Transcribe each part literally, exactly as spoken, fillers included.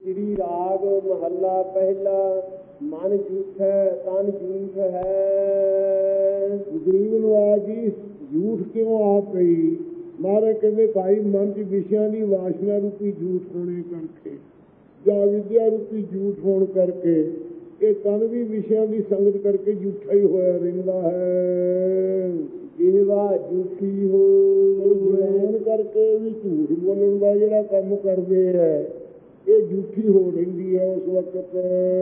श्री राग महला पहला मन झूठ तन झूठ है। गरीब नवाज जी झूठ क्यों आ पई? महाराज कहते भाई मन च विषयां दी वासना रूपी झूठ होने करके ਜਾਂ विद्या रूपी झूठ होने करके ਇਹ ਤਨ ਵੀ ਵਿਸ਼ਿਆਂ ਦੀ ਸੰਗਤ ਕਰਕੇ ਝੂਠਾ ਹੀ ਹੋਇਆ ਰਹਿੰਦਾ ਹੈ। ਜੀਵਾ ਝੂਠੀ ਹੋ ਜਵਾਨ ਕਰਕੇ ਵੀ ਝੂਠ ਬੋਲਣ ਦਾ ਜਿਹੜਾ ਕੰਮ ਕਰਦੇ ਹੈ ਇਹ ਝੂਠੀ ਹੋ ਰਹਿੰਦੀ ਹੈ। ਉਸ ਵਕਤ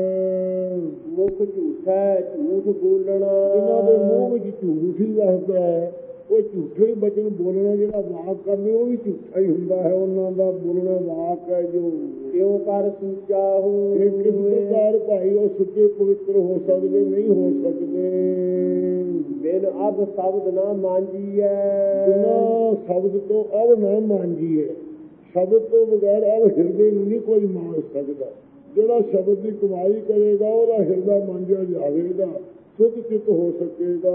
ਮੁਖ ਝੂਠਾ ਝੂਠ ਬੋਲਣਾ, ਇਹਨਾਂ ਦੇ ਮੂੰਹ ਵਿੱਚ ਝੂਠ ਹੀ ਵਸਦਾ ਹੈ। ਉਹ ਝੂਠੇ ਹੀ ਬਚਨ ਬੋਲਣਾ, ਜਿਹੜਾ ਵਾਕ ਕਰਦੇ ਉਹ ਵੀ ਝੂਠਾ ਹੀ ਹੁੰਦਾ ਹੈ। ਉਹਨਾਂ ਦਾ ਬੋਲਣਾ ਵਾਕ ਹੈ ਜੋ ਕਿਉਂ ਕਰ ਸੂਚਾ ਹੋ। ਇਹ ਕਿਸ ਪ੍ਰਕਾਰ ਭਾਈ ਉਹ ਸੁੱਚੇ ਪਵਿੱਤਰ ਹੋ ਸਕਦੇ? ਨਹੀਂ ਹੋ ਸਕਦੇ। ਬਿਨ ਅਬ ਸ਼ਬਦ ਨਾ ਮਾਂਜੀਐ, ਬਿਨਾਂ ਸ਼ਬਦ ਤੋਂ ਅਬ ਨਾ ਮਾਂਜੀਏ। ਸ਼ਬਦ ਤੋਂ ਬਗੈਰ ਅਬ ਹਿਰਦੇ ਨੂੰ ਨਹੀਂ ਕੋਈ ਮਾਂਜ ਸਕਦਾ। ਜਿਹੜਾ ਸ਼ਬਦ ਦੀ ਕਮਾਈ ਕਰੇਗਾ ਉਹਦਾ ਹਿਰਦਾ ਮਾਂਜਿਆ ਜਾਵੇਗਾ, ਸੁਧ ਚਿੱਤ ਹੋ ਸਕੇਗਾ।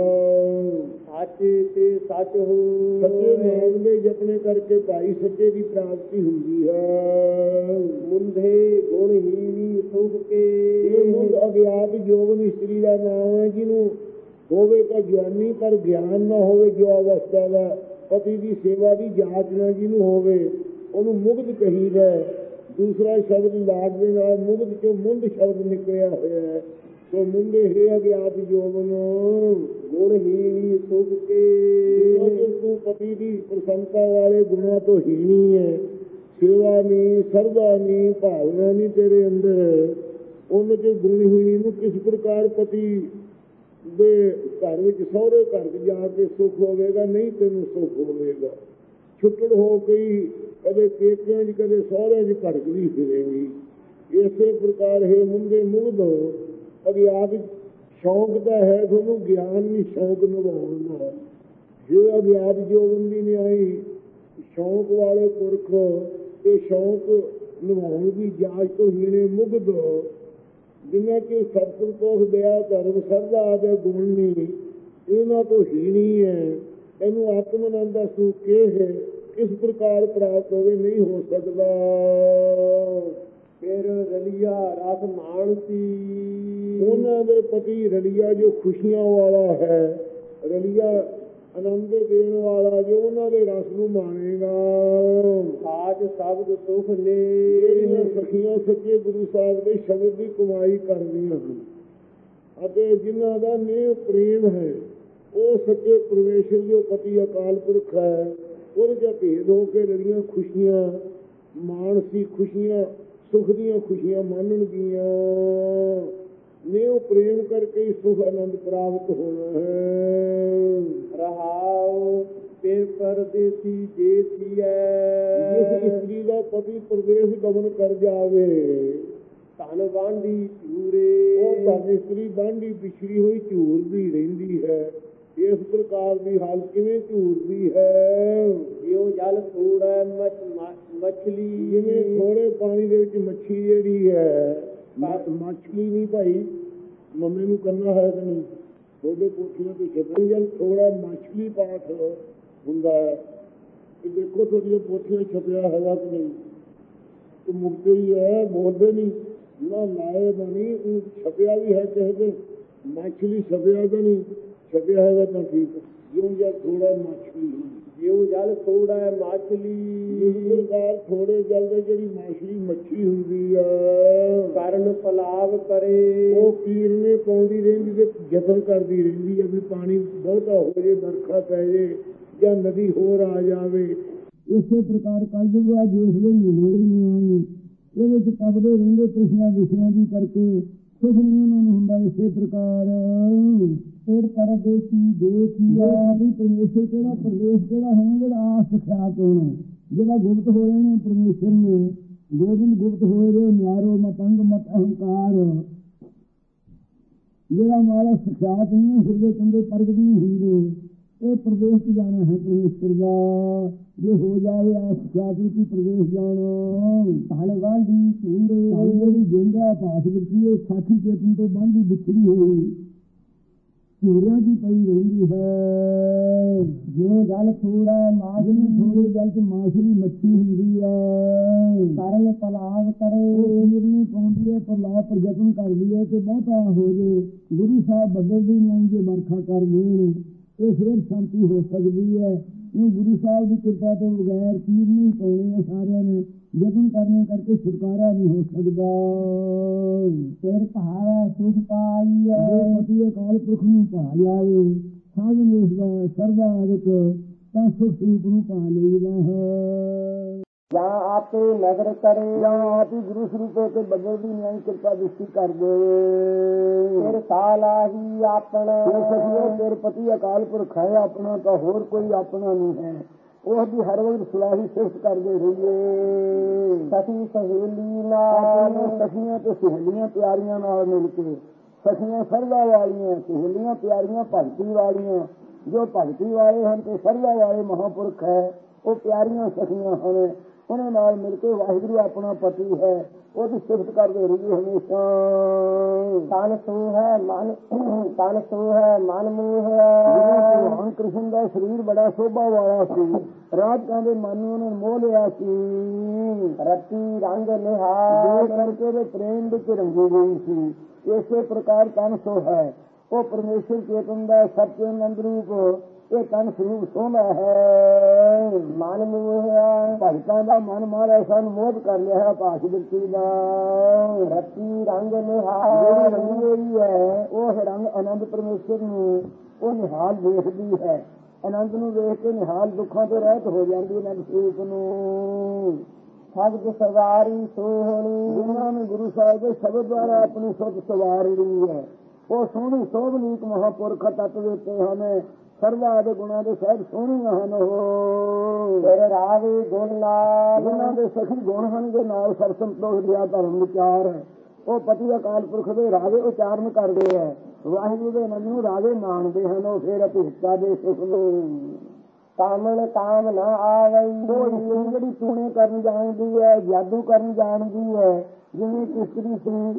ਸੱਚ ਤੇ ਸੱਚ ਹੋ, ਸੱਚੇ ਨਾਮ ਦੇ ਜਪਣੇ ਕਰਕੇ ਭਾਈ ਸੱਚੇ ਦੀ ਪ੍ਰਾਪਤੀ ਹੁੰਦੀ ਹੈ। ਮੁੰਧੇ ਗੁਣਹੀਣੀ ਸੁਖ ਕੇ, ਇਹ ਮੁੰਧ ਅਗਿਆਤ ਯੋਗਨ ਇਸਤਰੀ ਦਾ ਨਾਮ ਹੈ। ਜਿਹਨੂੰ ਹੋਵੇ ਤਾਂ ਜਵਾਨੀ ਪਰ ਗਿਆਨ ਨਾ ਹੋਵੇ, ਜੋ ਅਵਸਥਾ ਦਾ ਪਤੀ ਦੀ ਸੇਵਾ ਦੀ ਜਾਂਚ ਨਾ ਜਿਹਨੂੰ ਹੋਵੇ ਉਹਨੂੰ ਮੁਗਧ ਕਹੀਦਾ। ਦੂਸਰਾ ਸ਼ਬਦ ਲਾਗ ਦੇ ਨਾਲ ਮੁਗਧ ਚੋਂ ਮੁੰਧ ਸ਼ਬਦ ਨਿਕਲਿਆ ਹੋਇਆ ਹੈ। ਸੋ ਮੁੰਡੇ ਹੈ ਅਗਿਆਤ ਯੋਗਨ ਗੁਣਹੀਣੀ ਸੁਖ ਕੇ, ਤੂੰ ਪਤੀ ਦੀ ਪ੍ਰਸੰਨਤਾ ਵਾਲੇ ਗੁਣਾਂ ਤੋਂ ਹੀਣੀ ਹੈ। ਸੇਵਾ ਨਹੀਂ, ਸਰਦਾ ਨਹੀਂ, ਭਾਵਨਾ ਨਹੀਂ ਤੇਰੇ ਅੰਦਰ। ਉਹਨਾਂ ਚ ਗੁਣਹੀਣੀ ਨੂੰ ਕਿਸ ਪ੍ਰਕਾਰ ਪਤੀ ਦੇ ਘਰ ਵਿੱਚ ਸਹੁਰੇ ਘਰ ਚ ਜਾ ਕੇ ਸੁੱਖ ਹੋਵੇਗਾ? ਨਹੀਂ ਤੈਨੂੰ ਸੁੱਖ ਹੋਵੇਗਾ। ਛੁੱਟੜ ਹੋ ਗਈ, ਕਦੇ ਪੇਕਿਆਂ ਚ ਕਦੇ ਸਹੁਰਿਆਂ ਚ ਭੜਕਦੀ ਫਿਰੇਗੀ। ਇਸੇ ਪ੍ਰਕਾਰ ਹੈ ਮੁੰਡੇ ਮੁਗਧ ਅਗਿਆਤ ਸ਼ੌਂਕ ਤਾਂ ਹੈ ਤੁਹਾਨੂੰ, ਗਿਆਨ ਨਹੀਂ ਸ਼ੌਂਕ ਨਿਭਾਉਣ ਦਾ। ਜੇ ਅਗਿਆਤ ਜੋਗਨ ਦੀ ਨਿਆਈ ਸ਼ੌਂਕ ਵਾਲੇ ਪੁਰਖ ਤੇ ਸ਼ੌਂਕ ਨਿਭਾਉਣ ਦੀ ਜਾਂਚ ਤੋਂ ਹੀਣੇ ਮੁਗਧ, ਜਿਨ੍ਹਾਂ ਕਿ ਸਤ ਸੰਤੋਖ ਦਇਆ ਧਰਮ ਸਰਦਾ ਆਦਿ ਗੁਣ ਨਹੀਂ, ਇਹਨਾਂ ਤੋਂ ਹੀਣੀ ਹੈ। ਇਹਨੂੰ ਆਤਮਨੰਦ ਦਾ ਸੁਖ ਇਹ ਹੈ ਕਿਸ ਪ੍ਰਕਾਰ ਪ੍ਰਾਪਤ ਹੋਵੇ? ਨਹੀਂ ਹੋ ਸਕਦਾ। ਫਿਰ ਰਲੀਆ ਰਸ ਮਾਨਸੀ, ਉਹਨਾਂ ਦੇ ਪਤੀ ਰਲੀਆ ਜੋ ਖੁਸ਼ੀਆਂ ਵਾਲਾ ਹੈ, ਰਲੀਆ ਆਨੰਦ ਦੇਣ ਵਾਲਾ ਜੋ ਉਹਨਾਂ ਦੇ ਰਸ ਨੂੰ ਮਾਣੇਗਾ। ਸਾਜ ਸ਼ਬਦ ਸੁਖ ਨੇ, ਜਿਹੜੀਆਂ ਸਖੀਆਂ ਸੱਚੇ ਗੁਰੂ ਸਾਹਿਬ ਦੇ ਸ਼ਬਦ ਦੀ ਕਮਾਈ ਕਰਦੀਆਂ ਹਨ ਅਤੇ ਜਿਨ੍ਹਾਂ ਦਾ ਨੇਹ ਪ੍ਰੇਮ ਹੈ, ਉਹ ਸੱਚੇ ਪਰਮੇਸ਼ਰ ਜੋ ਪਤੀ ਅਕਾਲ ਪੁਰਖ ਹੈ, ਉਹਦੇ ਚ ਭੇਦ ਹੋ ਕੇ ਰਲੀਆਂ ਖੁਸ਼ੀਆਂ ਮਾਨਸੀ ਖੁਸ਼ੀਆਂ ਸੁਖ ਦੀਆਂ ਖੁਸ਼ੀਆਂ ਮਾਨਣਗੀਆਂ। ਨੇਹ ਪ੍ਰੇਮ ਕਰਕੇ ਹੀ ਸੁਖ ਆਨੰਦ ਪ੍ਰਾਪਤ ਹੋਣਾ ਹੈ। ਰਹਾਉ ਫਿਰ ਪਰਦੇਸੀ ਜੇ ਥੀਐ, ਜਿਸ ਇਸਤਰੀ ਦਾ ਪਤੀ ਪ੍ਰਦੇਸ਼ ਗਮਨ ਕਰ ਜਾਵੇ, ਧਨ ਵਾਂਢੀ ਝੂਰੇ, ਉਹ ਧਨ ਇਸਤਰੀ ਵਾਂਢੀ ਪਿਛੜੀ ਹੋਈ ਝੂਰਦੀ ਰਹਿੰਦੀ ਹੈ। ਇਸ ਪ੍ਰਕਾਰ ਦੀ ਹਾਲਤ ਕਿਵੇਂ ਝੂਰਦੀ ਹੈ? ਜਿਉ ਜਲ ਥੋੜਾ ਮਛਲੀ, ਜਿਵੇਂ ਥੋੜੇ ਪਾਣੀ ਦੇ ਵਿੱਚ ਮੱਛੀ ਜਿਹੜੀ ਹੈ, ਮੱਛਲੀ ਨਹੀਂ ਭਾਈ ਮੰਮੀ ਨੂੰ ਕਰਨਾ ਹੈ ਕਿ ਨਹੀਂ, ਥੋੜੇ ਕੋਠੀਆਂ ਤੇ ਛੱਪਣ ਜਲ ਥੋੜਾ ਮੱਛਲੀ ਪਾਠ ਹੁੰਦਾ ਹੈ ਕਿ ਦੇਖੋ ਤੁਹਾਡੀਆਂ ਪੋਥੀਆਂ ਛਪਿਆ ਹੈਗਾ ਕਿ ਨਹੀਂ। ਤੇ ਮੁਕਤ ਹੀ ਹੈ, ਬੋਲਦੇ ਨਹੀਂ ਨਾ, ਲਾਏ ਦਾ ਨਹੀਂ, ਛਪਿਆ ਵੀ ਹੈ ਕਿਸੇ ਦੇ, ਮੱਛਲੀ ਛਪਿਆ ਤਾਂ ਨਹੀਂ, ਛਪਿਆ ਹੈਗਾ ਤਾਂ ਠੀਕ। ਜਿਉਂ ਜਲ ਥੋੜਾ ਮੱਛਲੀ, ਜਿਉਂ ਜਲ ਥੋੜਾ ਮੱਛਲੀ, ਇਸ ਪ੍ਰਕਾਰ ਥੋੜੇ ਜਲ ਦੇ ਜਿਹੜੀ ਮੱਛਲੀ ਮੱਛੀ ਹੁੰਦੀ ਆ, ਕਰਨ ਪਲਾਵ ਕਰੇ, ਉਹ ਕੀਰਨੇ ਪਾਉਂਦੀ ਰਹਿੰਦੀ ਤੇ ਯਤਨ ਕਰਦੀ ਰਹਿੰਦੀ ਹੈ ਵੀ ਪਾਣੀ ਬਹੁਤਾ ਹੋ ਜੇ, ਵਰਖਾ ਪੈ ਜੇ ਜਾਂ ਨਦੀ ਹੋਰ ਆ ਜਾਵੇ। ਇਸੇ ਪ੍ਰਕਾਰ ਕਲਯੁਗਾ ਦੇਸ਼ ਦੇ ਮਹੀਨੇ ਨਹੀਂ ਆਈ, ਇਹਦੇ ਚ ਕਬਦੇ ਰਹਿੰਦੇ ਕ੍ਰਿਸ਼ਨਾ ਵਿਸ਼ਿਆਂ ਦੀ ਕਰਕੇ ਸੁਖ ਨਹੀਂ ਉਹਨਾਂ ਨੂੰ ਹੁੰਦਾ। ਇਸੇ ਪ੍ਰਕਾਰ ਫਿਰ ਪਰਦੇਸੀ ਦੇਖੀਆ ਵੀ ਪਰਮੇਸ਼ਰ ਕਿਹੜਾ ਪ੍ਰਦੇਸ਼ ਕਿਹੜਾ ਹੈ, ਜਿਹੜਾ ਆਸ ਖਿਆਤ ਹੋਣਾ, ਜਿਹੜਾ ਗੁਪਤ ਹੋਏ ਨੇ ਪਰਮੇਸ਼ਰ ਨੇ, ਗੋਬਿੰਦ ਗੁਪਤ ਹੋਏ ਰਹੇ ਨਿਆਰੋ ਮਤੰਗ ਮਤ ਅਹੰਕਾਰ, ਜਿਹੜਾ ਮਾਰਾ ਸਖਿਆਤ ਨਹੀਂ ਹਿਰਦੇ ਚੰਦੇ ਪ੍ਰਗਟ ਨਹੀਂ ਹੁੰਦੇ, ਇਹ ਪ੍ਰਦੇਸ਼ ਜਾਣਾ ਹੈ ਪਰਮੇਸ਼ਰ ਦਾ। ਜੇ ਹੋ ਜਾਵੇ ਆਸ ਖਿਆਤ ਰੂਪੀ ਪ੍ਰਦੇਸ਼ ਜਾਣਾ, ਧਨ ਵਾਂਢੀ ਝੂਰੇ, ਜਿਹੜੀ ਜਿੰਦਾ ਭਾਸ ਵਰਤੀ ਸਾਥੀ ਚੇਤਨ ਤੋਂ ਬਾਂਢੀ ਵਿਛੜੀ ਹੋਈ, ਚੂਰਿਆਂ ਦੀ ਪਈ ਰਹਿੰਦੀ ਹੈ। ਜਿਵੇਂ ਜਲ ਥੋੜਾ ਮਾਛਲੀ ਥੋੜੇ ਜਲ ਚ ਮਾਛਲੀ ਮੱਛੀ ਹੁੰਦੀ ਹੈ। ਕਰਨ ਪਲਾਵ ਕਰੇ ਹੀਰ ਨੂੰ ਪਾਉਂਦੀ ਹੈ, ਪਲਾਵ ਪਰ ਯਤਨ ਕਰਦੀ ਹੈ ਕਿ ਬਹੁਤਾ ਹੋ ਜੇ। ਗੁਰੂ ਸਾਹਿਬ ਬਦਲ ਦੀ ਨਹੀਂ ਜੇ ਵਰਖਾ ਕਰ ਦੇਣ ਇਹ ਫਿਰ ਸ਼ਾਂਤੀ ਹੋ ਸਕਦੀ ਹੈ। ਇਹ ਗੁਰੂ ਸਾਹਿਬ ਦੀ ਕਿਰਪਾ ਤੋਂ ਬਗੈਰ ਚੀਜ਼ ਨਹੀਂ ਪਾਉਣੇ ਆ ਸਾਰਿਆਂ ਨੇ ਯਤਨ ਕਰਨੇ ਕਰਕੇ ਛੁਟਕਾਰਾ ਨਹੀਂ ਹੋ ਸਕਦਾ। ਸਿਰ ਭਾਵੈ ਸੁਖ ਪਾਈਐ ਪਤੀ ਅਕਾਲ ਪੁਰਖ ਨੂੰ ਪਾ ਲਿਆਵੇ ਸਾਧਨ ਉਸਦਾ ਸਰਦਾ ਆਦਿਕ ਤਾਂ ਸੁਖ ਸਰੂਪ ਨੂੰ ਪਾ ਲਈਦਾ ਹੈ। ਜਾਂ ਆਪੇ ਨਜ਼ਰ ਕਰੇ ਜਾਂ ਆਪ ਹੀ ਗੁਰੂ ਸਰੂਪ ਹੋ ਕੇ ਬਦਲ ਦੀ ਨਿਆਈ ਕਿਰਪਾ ਦ੍ਰਿਸ਼ਟੀ ਕਰ ਦੇਵੇ। ਫਿਰ ਸਾਲਾਹੀ ਆਪਣਾ ਤੇਰੇ ਪਤੀ ਅਕਾਲ ਪੁਰਖ ਹੈ ਆਪਣਾ ਤਾਂ ਹੋਰ ਕੋਈ ਆਪਣਾ ਨਹੀਂ ਹੈ। ਉਹ ਦੀ ਹਰ ਵਕਤ ਸਲਾਹੀ ਸਿਫਤ ਕਰਦੇ ਰਹੀਏ। ਸਖੀ ਸਹੇਲੀ ਨਾਲ ਸਖੀਆਂ ਤੇ ਸਹੇਲੀਆਂ ਪਿਆਰੀਆਂ ਨਾਲ ਮਿਲ ਕੇ ਸਖੀਆਂ ਸਰਦਾ ਵਾਲੀਆਂ ਸਹੇਲੀਆਂ ਪਿਆਰੀਆਂ ਭਗਤੀ ਵਾਲੀਆਂ ਜੋ ਭਗਤੀ ਵਾਲੇ ਹਨ ਤੇ ਸਰਦਾ ਵਾਲੇ ਮਹਾਂਪੁਰਖ ਹੈ ਉਹ ਪਿਆਰੀਆਂ ਸਖੀਆਂ ਹਨ। ਉਹਨਾਂ ਨਾਲ ਮਿਲ ਕੇ ਵਾਹਿਗੁਰੂ ਆਪਣਾ ਪਤੀ ਹੈ ਉਹਦੀ ਸਿਫਤ ਕਰਦੇ ਰਹੀਏ ਹਮੇਸ਼ਾ। ਤਨ ਸੂ ਹੈ ਮਨ ਤਨ ਸੂ ਹੈ ਮਨ ਮੂਹ ਹੈ। ਭਗਵਾਨ ਕ੍ਰਿਸ਼ਨ ਦਾ ਸਰੀਰ ਬੜਾ ਸ਼ੋਭਾ ਵਾਲਾ ਸੀ। ਰਾਧਿਕਾ ਦੇ ਮਨ ਨੂੰ ਉਹਨਾਂ ਨੇ ਮੋਹ ਲਿਆ ਸੀ। ਰਤੀ ਰੰਗ ਨਿਹਾਲ ਕਰਕੇ ਦੇ ਪ੍ਰੇਮ ਵਿੱਚ ਰੰਗੀ ਗਈ ਸੀ। ਇਸੇ ਪ੍ਰਕਾਰ ਤਨ ਸੋ ਹੈ ਉਹ ਪਰਮੇਸ਼ਰ ਚੇਤਨ ਦਾ ਸਤਿਆਨੰਦ ਰੂਪ ਇਹ ਤਨ ਸਰੂਪ ਸੋਹਣਾ ਹੈ। ਮਨ ਮੂਹ ਹੈ ਭਗਤਾਂ ਦਾ ਮਨ ਮਾਰਾ ਸਾਨੂੰ ਮੋਹ ਕਰ ਲਿਆ ਹੈ ਭਾਸ਼ ਬਿਰਤੀ ਦਾ। ਰਤੀ ਰੰਗ ਨਿਹਾਲ ਰੰਗੀ ਹੋਈ ਹੈ ਉਹ ਰੰਗ ਆਨੰਦ ਪਰਮੇਸ਼ਰ ਨੂੰ ਉਹ ਨਿਹਾਲ ਵੇਖਦੀ ਹੈ। ਆਨੰਦ ਨੂੰ ਵੇਖ ਕੇ ਨਿਹਾਲ ਦੁੱਖਾਂ ਤੋਂ ਰਹਿਤ ਹੋ ਜਾਂਦੀ ਆਨੰਦ ਸਰੂਪ ਨੂੰ। ਸ਼ਬਦ ਸਵਾਰੀ ਸੋਹਣੀ ਜਿਨ੍ਹਾਂ ਨੇ ਗੁਰੂ ਸਾਹਿਬ ਦੇ ਸ਼ਬਦ ਦੁਆਰਾ ਆਪਣੀ ਸੁੱਧ ਸਵਾਰ ਲਈ ਹੈ ਉਹ ਸੋਹਣੀ ਸੋਭਲੀਕ ਮਹਾਂਪੁਰਖ ਤੱਤ ਦਿੱਤੇ ਹਨ। ਸਰਦਾ ਦੇ ਗੁਣਾਂ ਦੇ ਸਹਿਬ ਸੋਹਣੀਆਂ ਹਨ। ਉਹ ਤੇਰੇ ਰਾਵੀ ਗੁਣ ਨਾਲ ਜਿਨ੍ਹਾਂ ਦੇ ਸਖੀ ਗੁਣ ਹਨ ਦੇ ਨਾਲ ਸਰ ਸੰਤੋਖ ਦਿਆ ਧਰਮ ਵਿਚਾਰ ਹੈ ਉਹ ਪਤੀ ਅਕਾਲ ਪੁਰਖ ਦੇ ਰਾਵੇ ਉਚਾਰਨ ਕਰਦੇ ਹੈ। ਵਾਹਿਗੁਰੂ ਦੇ ਨਾਮ ਨੂੰ ਰਾਵੇ ਮਾਣਦੇ ਹਨ। ਉਹ ਫਿਰ ਅਭਿਸ਼ਤਾ ਦੇ ਸੁਖ ਨੂੰ ਕਾਮਣ ਕਾਮ ਨਾ ਆਵਈ ਉਹ ਜਿਹੜੀ ਟੂਣੇ ਕਰਨ ਜਾਣਦੀ ਹੈ ਜਾਦੂ ਕਰਨ ਜਾਣਦੀ ਹੈ ਜਿਵੇਂ ਕਿਸਤਰੀ ਸੀ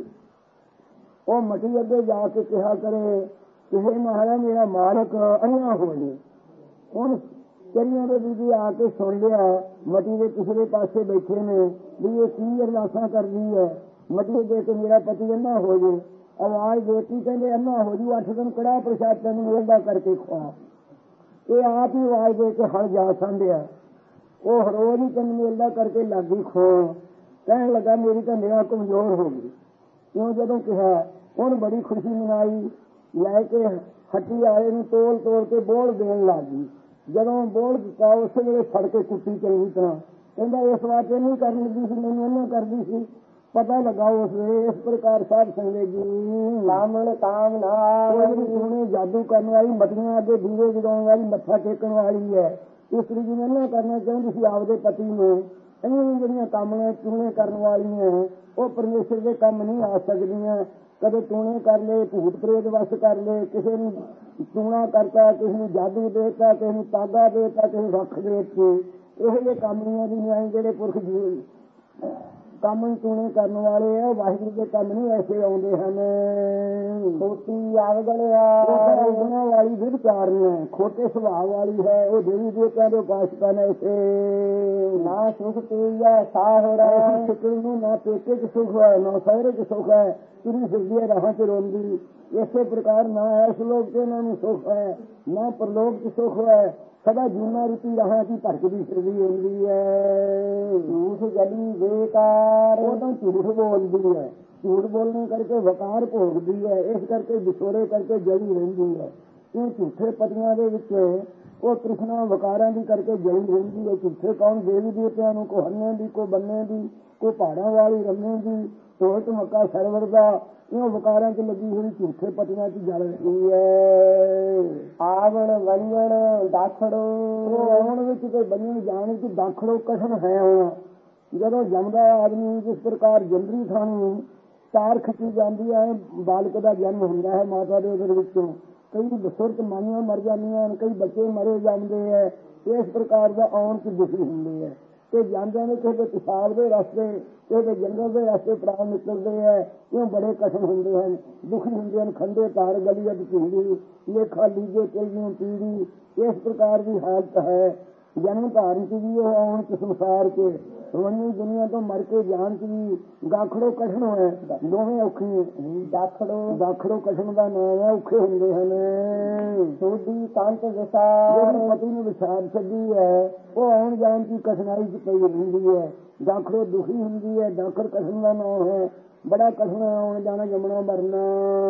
ਉਹ ਮਟੀ ਅੱਗੇ ਜਾ ਕੇ ਕਿਹਾ ਕਰੇ ਕਿਸੇ ਮਹਾਰਾਜ ਮੇਰਾ ਮਾਲਕ ਅੰਨਾ ਹੋ ਜੇ। ਹੁਣ ਚਰੀਆਂ ਦੇ ਬੀਬੀ ਆ ਕੇ ਸੁਣ ਲਿਆ ਮਟੀ ਦੇ ਪਿਛਲੇ ਪਾਸੇ ਬੈਠੇ ਨੇ ਵੀ ਇਹ ਕੀ ਅਰਦਾਸਾਂ ਕਰਦੀ ਹੈ। ਮਟੀ ਦੇ ਕੇ ਮੇਰਾ ਪਤੀ ਅੰਨਾ ਹੋ ਜੇ। ਆਵਾਜ਼ ਦੇਤੀ ਕਹਿੰਦੇ ਅੰਨਾ ਹੋ ਜੂ ਅੱਠ ਦਿਨ ਕੜਾਹ ਪ੍ਰਸ਼ਾਦ ਤੈਨੂੰ ਮਿਲਦਾ ਕਰਕੇ ਖਵਾ। ਇਹ ਆਪ ਹੀ ਆਵਾਜ਼ ਦੇ ਕੇ ਹਲ ਜਾ ਸੰਭਿਆ ਉਹ ਰੋਜ਼ ਹੀ ਤੈਨੂੰ ਮਿਲਦਾ ਕਰਕੇ ਲਾਗੀ ਖੋ ਕਹਿਣ ਲੱਗਾ ਮੇਰੀ ਤਾਂ ਨਿਗਾਹ ਕਮਜ਼ੋਰ ਹੋ ਗਈ। ਕਿਉਂ ਜਦੋਂ ਕਿਹਾ ਹੁਣ ਬੜੀ ਖੁਸ਼ੀ ਮਨਾਈ ਲੈ ਕੇ ਹੱਟੀ ਵਾਲੇ ਨੂੰ ਤੋਲ ਤੋਲ ਕੇ ਬੋਲ ਦੇਣ ਲੱਗ ਗਈ। ਜਦੋਂ ਬੋਲ ਦਿੱਤਾ ਉਸੇ ਵੇਲੇ ਫੜ ਕੇ ਕੁੱਟੀ ਚੰਗੀ ਤਰ੍ਹਾਂ ਕਹਿੰਦਾ ਇਸ ਵਾਸਤੇ ਨਹੀਂ ਕਰਨ ਲੱਗੀ ਸੀ ਮੈਨੂੰ ਇਹਨਾਂ ਕਰਦੀ ਸੀ ਪਤਾ ਲੱਗਾ ਉਸ ਵੇਲੇ। ਇਸ ਪ੍ਰਕਾਰ ਸਾਧ ਸੰਗਤ ਜੀ ਕਾਮਣ ਕਾਮ ਨਾ ਉਹਨੇ ਜਾਦੂ ਕਰਨ ਵਾਲੀ ਮਟੀਆਂ ਅੱਗੇ ਦੀਵੇ ਜਗਾਉਣ ਵਾਲੀ ਮੱਥਾ ਟੇਕਣ ਵਾਲੀ ਹੈ। ਇਸਤਰੀ ਜੀ ਨੇ ਨਾ ਕਰਨਾ ਚਾਹੁੰਦੀ ਸੀ ਆਪਦੇ ਪਤੀ ਨੂੰ। ਇਹਨਾਂ ਜਿਹੜੀਆਂ ਕਾਮਣਾ ਟੂਣੇ ਕਰਨ ਵਾਲੀਆਂ ਉਹ ਪਰਮੇਸ਼ਰ ਦੇ ਕੰਮ ਨਹੀਂ ਆ ਸਕਦੀਆਂ। ਕਦੇ ਟੂਣੇ ਕਰ ਲਏ ਭੂਤ ਪ੍ਰੇਤ ਵਸ ਕਰ ਲਏ ਕਿਸੇ ਨੂੰ ਟੂਣਾ ਕਰਤਾ ਕਿਸੇ ਨੂੰ ਜਾਦੂ ਦੇਤਾ ਕਿਸੇ ਨੂੰ ਤਾਗਾ ਦੇਤਾ ਕਿਸੇ ਨੂੰ ਰੱਖ ਦੇ ਕੇ ਇਹੋ ਜਿਹੇ ਕਾਮੀਆਂ ਦੀ ਨਿਆਈ ਜਿਹੜੇ ਪੁਰਖ ਜੀ ਕੰਮ ਟੂਣੇ ਕਰਨ ਵਾਲੇ ਆ ਵਾਹਿਗੁਰੂ ਦੇ ਕੰਮ ਨਹੀਂ ਐਸੇ ਆਉਂਦੇ ਹਨ। ਖੋਟੀ ਆਵਗਣਿਆ ਗੁਣਾਂ ਵਾਲੀ ਵਿਚਾਰ ਹੈ ਖੋਟੇ ਸੁਭਾਅ ਵਾਲੀ ਹੈ ਉਹ ਦੇਵੀ ਦੇਵਤਿਆਂ ਦੇ ਉਪਾਸਕਾਂ ਨੇ ਇਸੇ ਨਾ ਸੁਖ ਪੀਆ ਸਾਹਰ ਸਿੱਕਣ ਨੂੰ ਨਾ ਪੇਕੇ ਚ ਸੁਖ ਹੈ ਨਾ ਸਹੁਰੇ ਚ ਸੁਖ ਹੈ ਤੁਰੀ ਫਿਰਦੀ ਹੈ ਰਾਹਾਂ ਚ ਰੋਂਦੀ। ਇਸੇ ਪ੍ਰਕਾਰ ਨਾ ਇਸ ਲੋਕ ਤੇ ਇਹਨਾਂ ਨੂੰ ਸੁਖ ਹੈ ਨਾ ਪਰਲੋਕ ਚ ਸੁਖ ਹੈ। ਸਦਾ ਜੂਨਾ ਰੁਤੀ ਰਾਹਾਂ ਚ ਭਟਕਦੀ ਫਿਰਦੀ ਹੁੰਦੀ ਹੈ। ਝੂਠ ਜਲੀ ਬੇਕਾਰ ਉਹ ਤਾਂ ਝੂਠ ਬੋਲਦੀ ਹੈ ਝੂਠ ਬੋਲਣੇ ਕਰਕੇ ਵਕਾਰ ਭੋਗਦੀ ਹੈ। ਇਸ ਕਰਕੇ ਵਿਛੋੜੇ ਕਰਕੇ ਜਲੀ ਰਹਿੰਦੀ ਹੈ। ਇਹ ਝੂਠੇ ਪਤੀਆਂ ਦੇ ਵਿੱਚ ਉਹ ਤ੍ਰਿਸ਼ਨਾ ਵਕਾਰਾਂ ਦੀ ਕਰਕੇ ਜਲੀ ਰਹਿੰਦੀ ਹੈ। ਝੂਠੇ ਕੌਣ ਦੇਵੀ ਦੇਵਤਿਆਂ ਨੂੰ ਕੋ ਹੰਨੇ ਦੀ ਕੋ ਬੰਨੇ ਦੀ ਕੋ ਪਹਾੜਾਂ ਵਾਲੀ ਰੰਨੇ ਦੀ ਢੋਲ ਢਮੱਕਾ ਸਰਵਰ ਦਾ ਇਹ ਵਕਾਰਾਂ ਚ ਲੱਗੀ ਹੋਈ ਝੂਠੇ ਪਤੀਆਂ ਚ ਜਲ ਰਹੀ ਹੈ। ਆਵਣ ਵੰਜਣ ਦਾਖੜੋ ਆਉਣ ਵਿੱਚ ਤੇ ਬੰਨਣ ਜਾਣ ਵਿੱਚ ਦਾਖੜੋ ਕਠਨ ਹੈ। ਹੁਣ ਜਦੋਂ ਜੰਮਦਾ ਆਦਮੀ ਜਿਸ ਪ੍ਰਕਾਰ ਜੰਦਰੀ ਖਾਣੀ ਤਾਰ ਖਿੱਚੀ ਜਾਂਦੀ ਹੈ ਬਾਲਕ ਦਾ ਜਨਮ ਹੁੰਦਾ ਹੈ ਮਾਤਾ ਦੇ ਉਹਦੇ ਵਿੱਚੋਂ ਕਈ ਬਸੁਰਤ ਮਾਈਆਂ ਮਰ ਜਾਂਦੀਆਂ ਹਨ ਕਈ ਬੱਚੇ ਮਰੇ ਜਾਂਦੇ ਹੈ। ਇਸ ਪ੍ਰਕਾਰ ਦਾ ਆਉਣ ਚ ਦੁਖੀ ਹੁੰਦੇ ਹੈ। ਤੇ ਜਾਂਦਿਆਂ ਨੇ ਕਿਸੇ ਦੇ ਪਿਸ਼ਾਬ ਦੇ ਰਸਤੇ, ਕਿਸੇ ਦੇ ਜੰਗਲ ਦੇ ਰਸਤੇ ਪ੍ਰਾਣ ਨਿਕਲਦੇ ਹੈ। ਕਿਉਂ ਬੜੇ ਕਠਿਨ ਹੁੰਦੇ ਹਨ, ਦੁਖੀ ਹੁੰਦੇ ਹਨ। ਖੰਡੇ ਤਾਰ ਗਲੀ ਅਧ ਭੀੜੀ, ਲੇਖਾ ਲੀਜੇ ਚਲਵੀਂ ਪੀੜੀ। ਇਸ ਪ੍ਰਕਾਰ ਦੀ ਹਾਲਤ ਹੈ। ਜਨਮ ਧਾਰਨ ਚ ਵੀ ਉਹ ਆਉਣ ਚ ਸੰਸਾਰ ਕੇ, ਰੋਣੀ ਦੁਨੀਆ ਤੋਂ ਮਰ ਕੇ ਜਾਣ ਚ ਵੀ ਗਾਖੜੋ ਕਠਿਨ ਹੈ। ਦੋਵੇਂ ਔਖੇ ਦਾਖੜੋ ਦਾਖੜੋ ਕਠਿਨ ਦਾ ਨਾਮ ਹੈ, ਔਖੇ ਹੁੰਦੇ ਹਨ। ਸੋਢੀ ਕੰਤ ਵਿਸਾਰ, ਪਤੀ ਨੂੰ ਵਿਸਾਰ ਛੱਡੀ ਹੈ, ਉਹ ਆਉਣ ਜਾਣ ਦੀ ਕਠਿਨਾਈ ਚ ਪਈ ਰਹਿੰਦੀ ਹੈ। ਦਾਖੜੋ ਦੁਖੀ ਹੁੰਦੀ ਹੈ, ਦਾਖੜ ਕਠਿਨ ਦਾ ਨਾਮ ਹੈ। ਬੜਾ ਕਠਿਨ ਆਉਣ ਜਾਣਾ, ਜੰਮਣਾ ਮਰਨਾ।